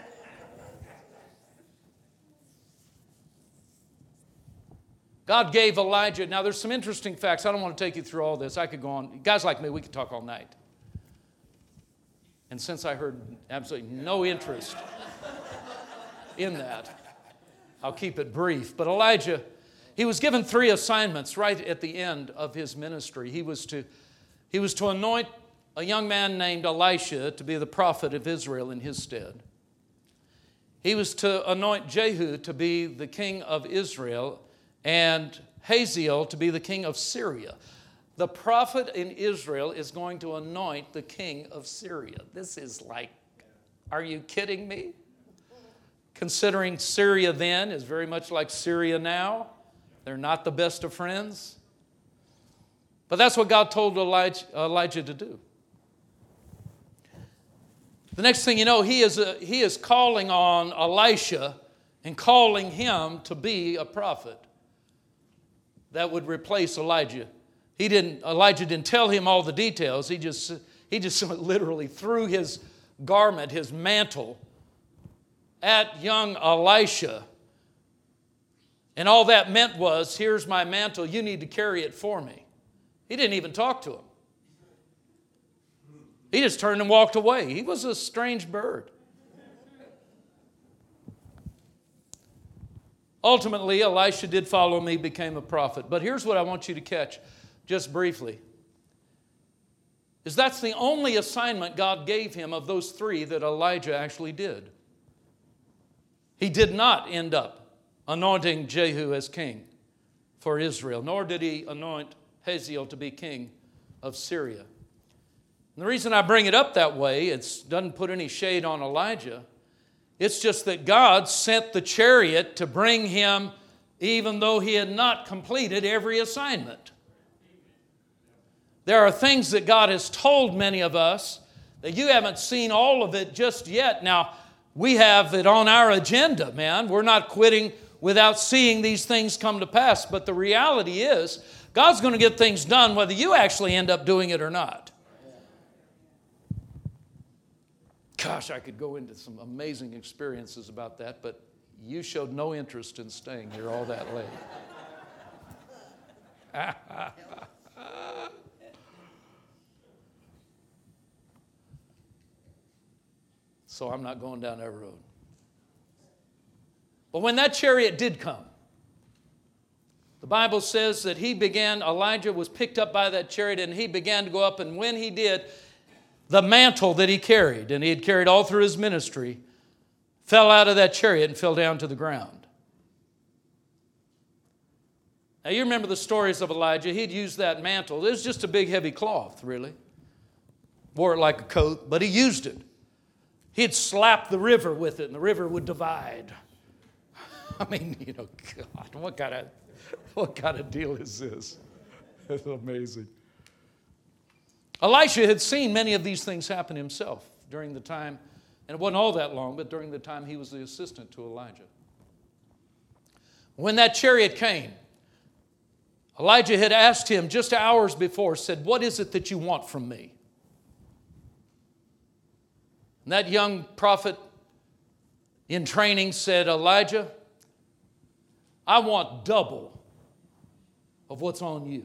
God gave Elijah. Now, there's some interesting facts. I don't want to take you through all this. I could go on. Guys like me, we could talk all night. And since I heard absolutely no interest in that, I'll keep it brief. But Elijah, he was given 3 assignments right at the end of his ministry. He was to anoint a young man named Elisha to be the prophet of Israel in his stead. He was to anoint Jehu to be the king of Israel and Hazael to be the king of Syria. The prophet in Israel is going to anoint the king of Syria. This is like, are you kidding me? Considering Syria then is very much like Syria now. They're not the best of friends. But that's what God told Elijah to do. The next thing you know, he is calling on Elisha and calling him to be a prophet that would replace Elijah. Elijah didn't tell him all the details. He just literally threw his garment, his mantle, at young Elisha And all that meant was, here's my mantle, you need to carry it for me. He didn't even talk to him. He just turned and walked away. He was a strange bird. Ultimately, Elisha did follow me, became a prophet. But here's what I want you to catch, just briefly. Is that's the only assignment God gave him of those three that Elijah actually did. He did not end up anointing Jehu as king for Israel, nor did he anoint Hazael to be king of Syria. And the reason I bring it up that way, it doesn't put any shade on Elijah. It's just that God sent the chariot to bring him even though he had not completed every assignment. There are things that God has told many of us that you haven't seen all of it just yet. Now, we have it on our agenda, man. We're not quitting without seeing these things come to pass. But the reality is, God's going to get things done whether you actually end up doing it or not. Gosh, I could go into some amazing experiences about that, but you showed no interest in staying here all that late. So I'm not going down that road. But when that chariot did come, the Bible says that Elijah was picked up by that chariot and he began to go up, and when he did, the mantle that he carried, and he had carried all through his ministry, fell out of that chariot and fell down to the ground. Now you remember the stories of Elijah. He'd used that mantle. It was just a big heavy cloth, really. Wore it like a coat, but he used it. He'd slap the river with it, and the river would divide. I mean, God, what kind of deal is this? It's amazing. Elisha had seen many of these things happen himself during the time, and it wasn't all that long, but during the time he was the assistant to Elijah. When that chariot came, Elijah had asked him just hours before, said, "What is it that you want from me?" And that young prophet in training said, "Elijah, I want double of what's on you."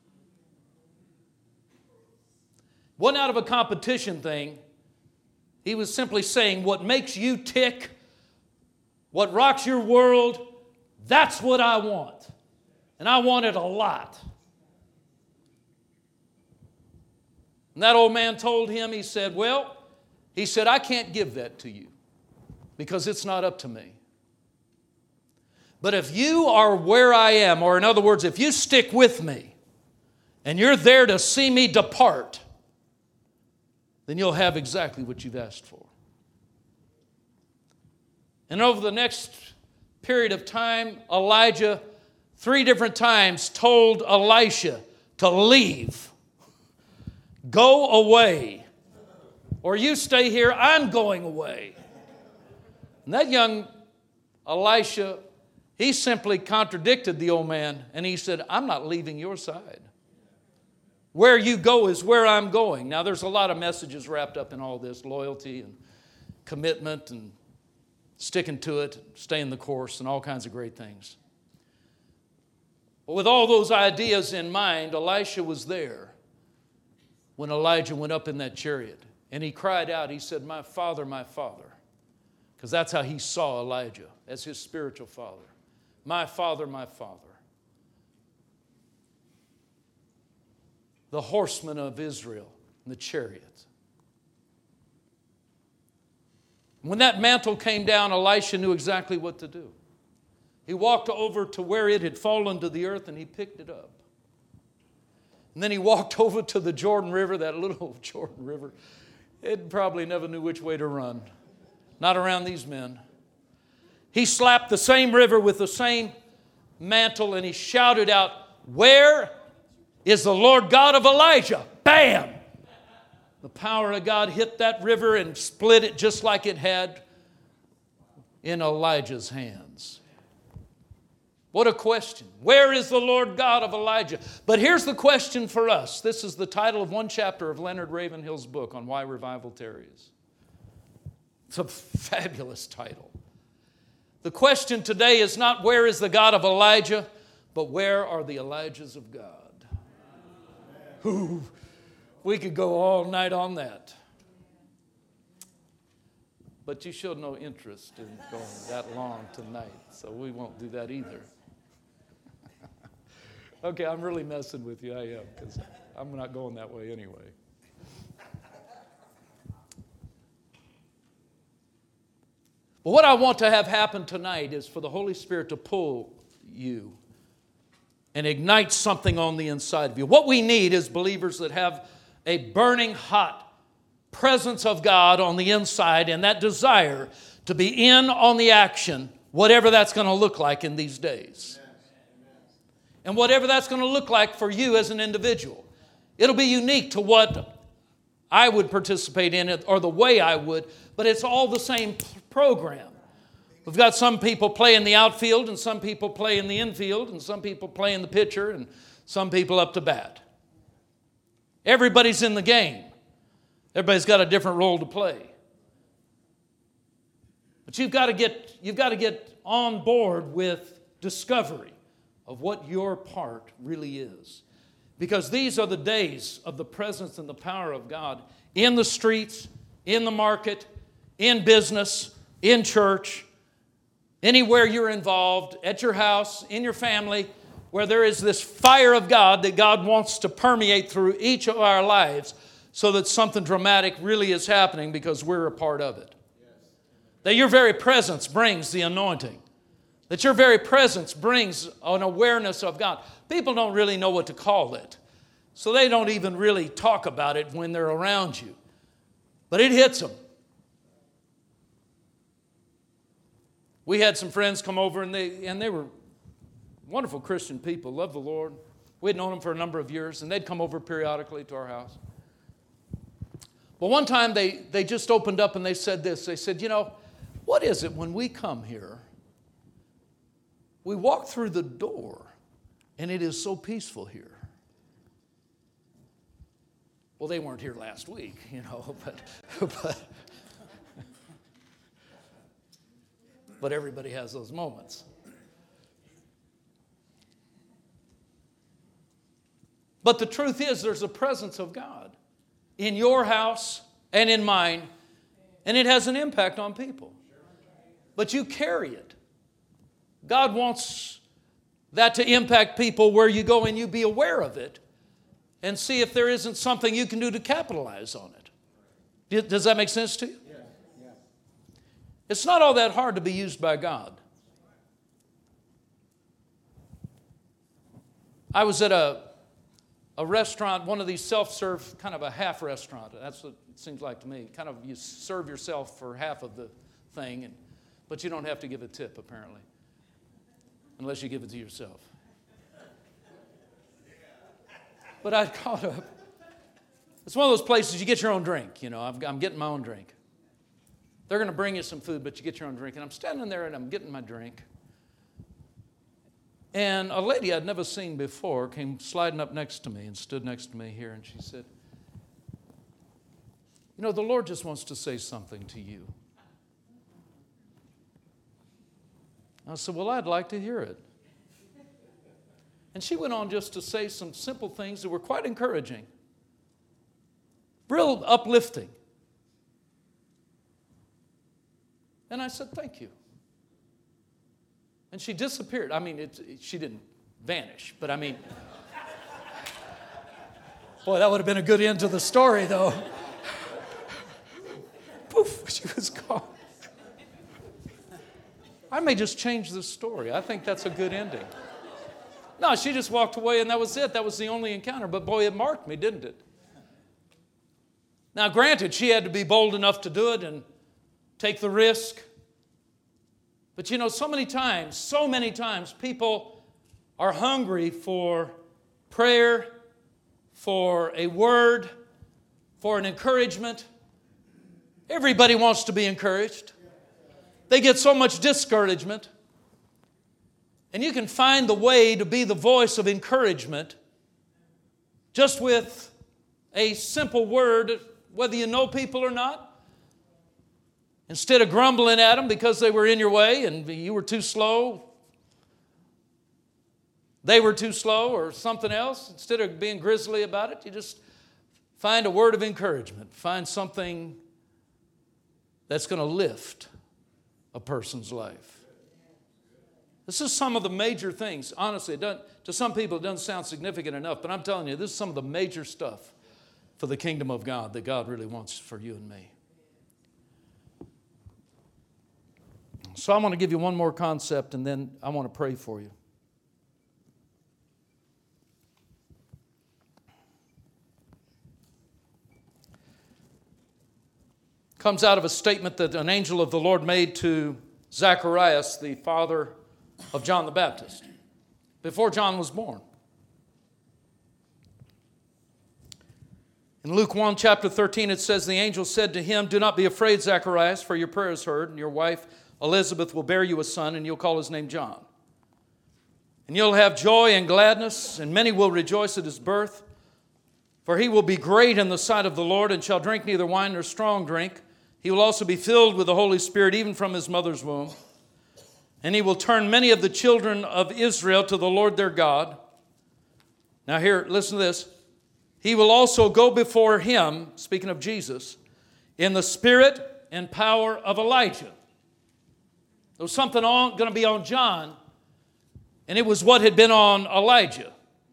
Wasn't out of a competition thing. He was simply saying, what makes you tick, what rocks your world, that's what I want. And I want it a lot. And that old man told him, he said, I can't give that to you because it's not up to me. But if you are where I am, or in other words, if you stick with me and you're there to see me depart, then you'll have exactly what you've asked for. And over the next period of time, Elijah 3 different times told Elisha to leave. Go away. Or you stay here, I'm going away. And that young Elisha, he simply contradicted the old man, and he said, I'm not leaving your side. Where you go is where I'm going. Now, there's a lot of messages wrapped up in all this, loyalty and commitment and sticking to it, staying the course, and all kinds of great things. But with all those ideas in mind, Elisha was there when Elijah went up in that chariot. And he cried out, he said, my father, because that's how he saw Elijah, as his spiritual father. My father, my father. The horsemen of Israel in the chariot. When that mantle came down, Elisha knew exactly what to do. He walked over to where it had fallen to the earth and he picked it up. And then he walked over to the Jordan River, that little Jordan River. It probably never knew which way to run. Not around these men. He slapped the same river with the same mantle and he shouted out, where is the Lord God of Elijah? Bam! The power of God hit that river and split it just like it had in Elijah's hands. What a question. Where is the Lord God of Elijah? But here's the question for us. This is the title of one chapter of Leonard Ravenhill's book on why revival tarries. It's a fabulous title. The question today is not where is the God of Elijah, but where are the Elijahs of God? Ooh, we could go all night on that. But you showed no interest in going that long tonight, so we won't do that either. Okay, I'm really messing with you, I am, because I'm not going that way anyway. But what I want to have happen tonight is for the Holy Spirit to pull you and ignite something on the inside of you. What we need is believers that have a burning hot presence of God on the inside and that desire to be in on the action, whatever that's going to look like in these days. And whatever that's going to look like for you as an individual. It'll be unique to what I would participate in it or the way I would, but it's all the same program. We've got some people play in the outfield and some people play in the infield and some people play in the pitcher and some people up to bat. Everybody's in the game. Everybody's got a different role to play. But you've got to get on board with discovery of what your part really is. Because these are the days of the presence and the power of God in the streets, in the market, in business, in church, anywhere you're involved, at your house, in your family, where there is this fire of God that God wants to permeate through each of our lives so that something dramatic really is happening because we're a part of it. That your very presence brings the anointing. That your very presence brings an awareness of God. People don't really know what to call it. So they don't even really talk about it when they're around you. But it hits them. We had some friends come over and they were wonderful Christian people, loved the Lord. We had known them for a number of years and they'd come over periodically to our house. But one time they just opened up and they said this. They said, what is it when we come here? We walk through the door, and it is so peaceful here. Well, they weren't here last week, but everybody has those moments. But the truth is, there's a presence of God in your house and in mine, and it has an impact on people. But you carry it. God wants that to impact people where you go and you be aware of it and see if there isn't something you can do to capitalize on it. Does that make sense to you? Yeah. It's not all that hard to be used by God. I was at a restaurant, one of these self-serve, kind of a half restaurant. That's what it seems like to me. Kind of you serve yourself for half of the thing, but you don't have to give a tip, apparently. Unless you give it to yourself. But I caught up. It's one of those places you get your own drink. I'm getting my own drink. They're going to bring you some food, but you get your own drink. And I'm standing there and I'm getting my drink. And a lady I'd never seen before came sliding up next to me and stood next to me here. And she said, the Lord just wants to say something to you. I said, well, I'd like to hear it. And she went on just to say some simple things that were quite encouraging, real uplifting. And I said, thank you. And she disappeared. She didn't vanish, but boy, that would have been a good end to the story, though. Poof, she was gone. I may just change this story. I think that's a good ending. No, she just walked away and that was it. That was the only encounter. But boy, it marked me, didn't it? Now, granted, she had to be bold enough to do it and take the risk. But so many times, people are hungry for prayer, for a word, for an encouragement. Everybody wants to be encouraged. They get so much discouragement. And you can find the way to be the voice of encouragement just with a simple word, whether you know people or not, Instead of grumbling at them because they were in your way and you were too slow, they were too slow or something else, instead of being grizzly about it, you just find a word of encouragement. Find something that's going to lift a person's life. This is some of the major things. Honestly, to some people it doesn't sound significant enough, but I'm telling you, this is some of the major stuff for the kingdom of God that God really wants for you and me. So I want to give you one more concept, and then I want to pray for you. Comes out of a statement that an angel of the Lord made to Zacharias, the father of John the Baptist, before John was born. In Luke 1, chapter 13, it says, the angel said to him, do not be afraid, Zacharias, for your prayer is heard, and your wife Elizabeth will bear you a son, and you'll call his name John. And you'll have joy and gladness, and many will rejoice at his birth. For he will be great in the sight of the Lord, and shall drink neither wine nor strong drink. He will also be filled with the Holy Spirit, even from his mother's womb. And he will turn many of the children of Israel to the Lord their God. Now here, listen to this. He will also go before him, speaking of Jesus, in the spirit and power of Elijah. There was something going to be on John, and it was what had been on Elijah.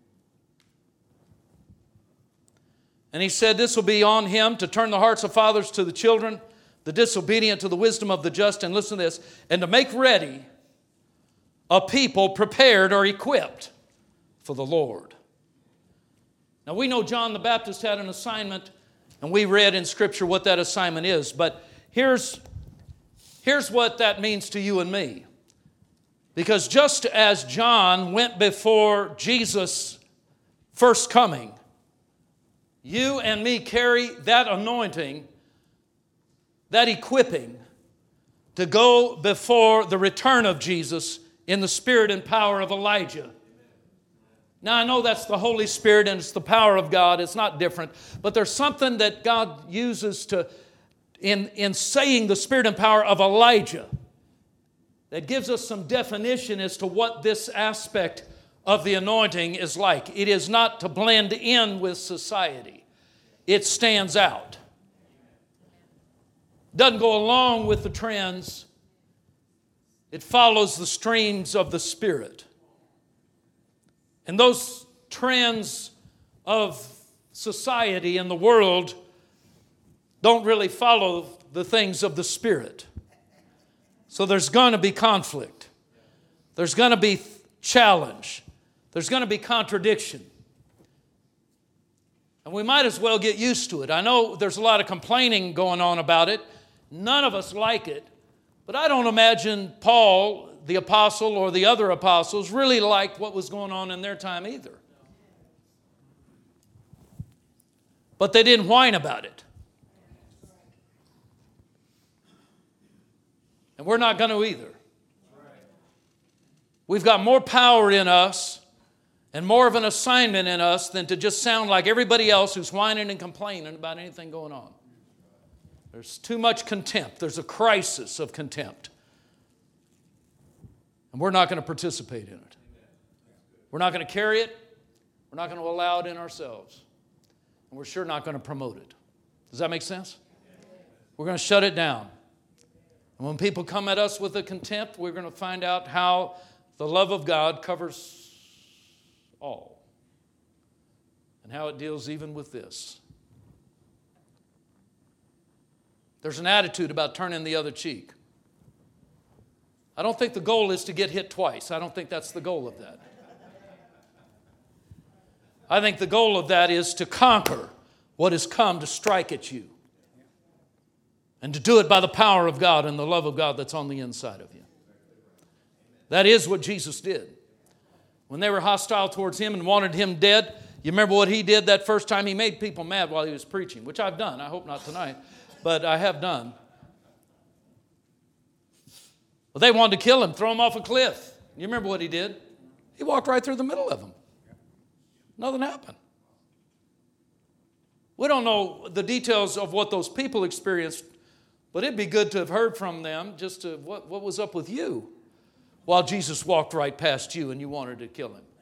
And he said, this will be on him to turn the hearts of fathers to the children, the disobedient to the wisdom of the just, and listen to this, and to make ready a people prepared or equipped for the Lord. Now we know John the Baptist had an assignment, and we read in Scripture what that assignment is, but here's what that means to you and me. Because just as John went before Jesus' first coming, you and me carry that anointing, that equipping, to go before the return of Jesus in the spirit and power of Elijah. Now, I know that's the Holy Spirit and it's the power of God. It's not different. But there's something that God uses in saying the spirit and power of Elijah that gives us some definition as to what this aspect of the anointing is like. It is not to blend in with society. It stands out. Doesn't go along with the trends. It follows the streams of the Spirit. And those trends of society and the world don't really follow the things of the Spirit. So there's going to be conflict. There's going to be challenge. There's going to be contradiction. And we might as well get used to it. I know there's a lot of complaining going on about it. None of us like it. But I don't imagine Paul, the apostle, or the other apostles really liked what was going on in their time either. But they didn't whine about it. And we're not going to either. We've got more power in us and more of an assignment in us than to just sound like everybody else who's whining and complaining about anything going on. There's too much contempt. There's a crisis of contempt. And we're not going to participate in it. We're not going to carry it. We're not going to allow it in ourselves. And we're sure not going to promote it. Does that make sense? We're going to shut it down. And when people come at us with a contempt, we're going to find out how the love of God covers all. And how it deals even with this. There's an attitude about turning the other cheek. I don't think the goal is to get hit twice. I don't think that's the goal of that. I think the goal of that is to conquer what has come to strike at you. And to do it by the power of God and the love of God that's on the inside of you. That is what Jesus did. When they were hostile towards him and wanted him dead, you remember what he did that first time? He made people mad while he was preaching, which I've done. I hope not tonight. But I have done. Well, they wanted to kill him, throw him off a cliff. You remember what he did? He walked right through the middle of them. Nothing happened. We don't know the details of what those people experienced But it'd be good to have heard from them just to what was up with you while Jesus walked right past you and you wanted to kill him.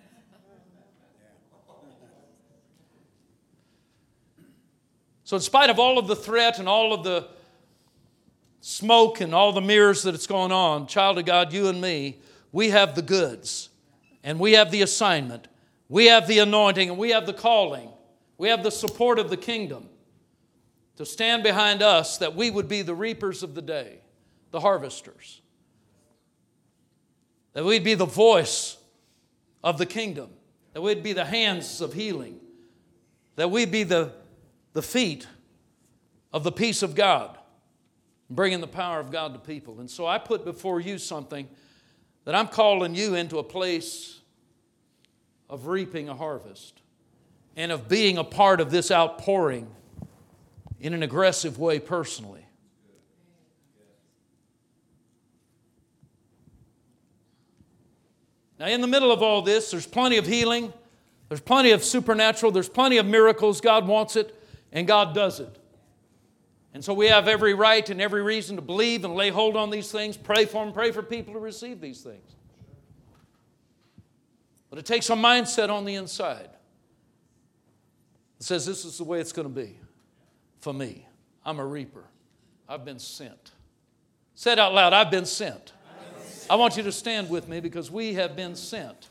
So in spite of all of the threat and all of the smoke and all the mirrors that it's going on, child of God, you and me, we have the goods and we have the assignment. We have the anointing and we have the calling. We have the support of the kingdom to stand behind us that we would be the reapers of the day, the harvesters. That we'd be the voice of the kingdom. That we'd be the hands of healing. That we'd be the feet of the peace of God, bringing the power of God to people. And so I put before you something that I'm calling you into a place of reaping a harvest and of being a part of this outpouring in an aggressive way personally. Now, in the middle of all this, there's plenty of healing, there's plenty of supernatural, there's plenty of miracles. God wants it, and God does it. And so we have every right and every reason to believe and lay hold on these things, pray for them, pray for people to receive these things. But it takes a mindset on the inside that says this is the way it's going to be for me. I'm a reaper. I've been sent. Say it out loud, I've been sent. I want you to stand with me because we have been sent.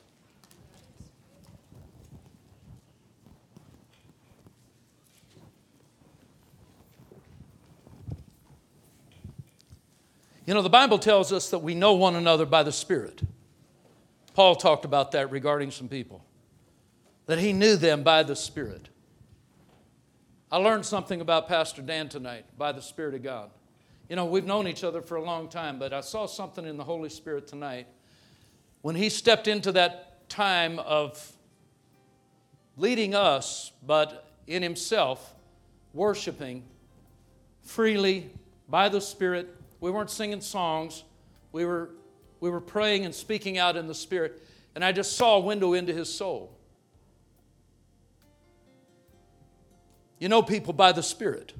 You know, the Bible tells us that we know one another by the Spirit. Paul talked about that regarding some people, that he knew them by the Spirit. I learned something about Pastor Dan tonight by the Spirit of God. You know, we've known each other for a long time, but I saw something in the Holy Spirit tonight when he stepped into that time of leading us, but in himself, worshiping freely by the Spirit. We weren't singing songs. We were praying and speaking out in the Spirit. And I just saw a window into his soul. You know people by the Spirit.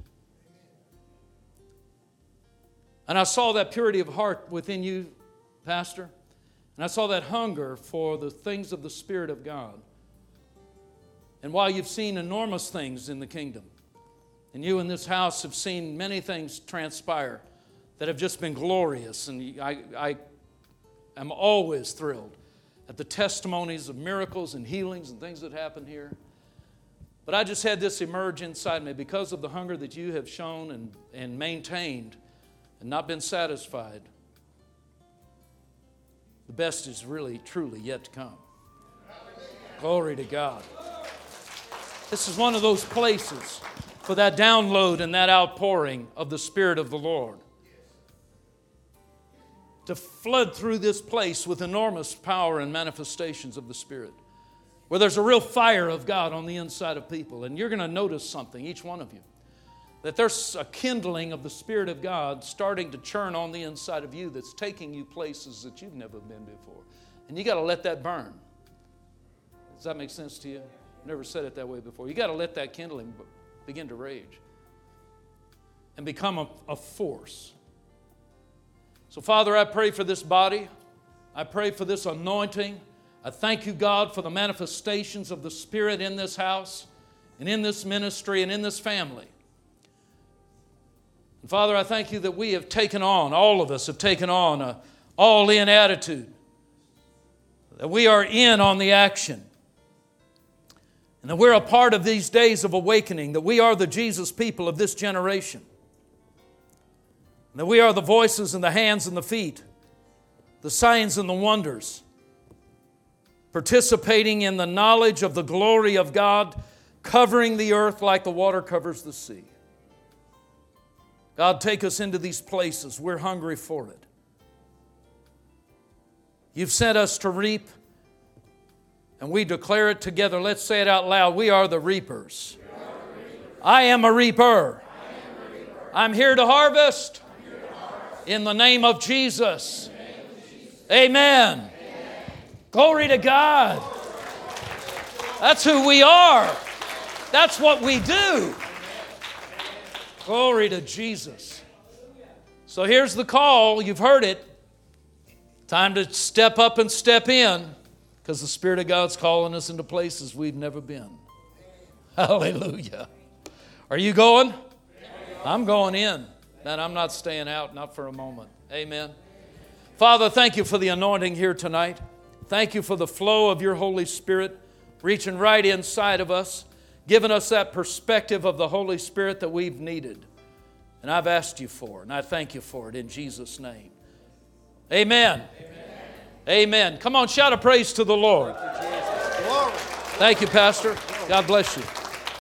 And I saw that purity of heart within you, Pastor. And I saw that hunger for the things of the Spirit of God. And while you've seen enormous things in the kingdom, and you in this house have seen many things transpire that have just been glorious, and I am always thrilled at the testimonies of miracles and healings and things that happen here. But I just had this emerge inside me because of the hunger that you have shown and maintained and not been satisfied. The best is really, truly yet to come. Glory to God. This is one of those places for that download and that outpouring of the Spirit of the Lord to flood through this place with enormous power and manifestations of the Spirit, where there's a real fire of God on the inside of people. And you're going to notice something, each one of you, that there's a kindling of the Spirit of God starting to churn on the inside of you that's taking you places that you've never been before. And you got to let that burn. Does that make sense to you? I've never said it that way before. You got to let that kindling begin to rage and become a force. So, Father, I pray for this body. I pray for this anointing. I thank you, God, for the manifestations of the Spirit in this house and in this ministry and in this family. And Father, I thank you that we have taken on, all of us have taken on an all-in attitude, that we are in on the action, and that we're a part of these days of awakening, that we are the Jesus people of this generation. That we are the voices and the hands and the feet, the signs and the wonders, participating in the knowledge of the glory of God, covering the earth like the water covers the sea. God, take us into these places. We're hungry for it. You've sent us to reap, and we declare it together. Let's say it out loud. We are the reapers. I am a reaper. I'm here to harvest. In the name of Jesus. Amen. Glory to God. That's who we are. That's what we do. Glory to Jesus. So here's the call. You've heard it. Time to step up and step in, because the Spirit of God's calling us into places we've never been. Hallelujah. Are you going? I'm going in. Man, I'm not staying out, not for a moment. Amen. Father, thank you for the anointing here tonight. Thank you for the flow of your Holy Spirit reaching right inside of us, giving us that perspective of the Holy Spirit that we've needed. And I've asked you for it, and I thank you for it in Jesus' name. Amen. Amen. Come on, shout a praise to the Lord. Thank you, Pastor. God bless you.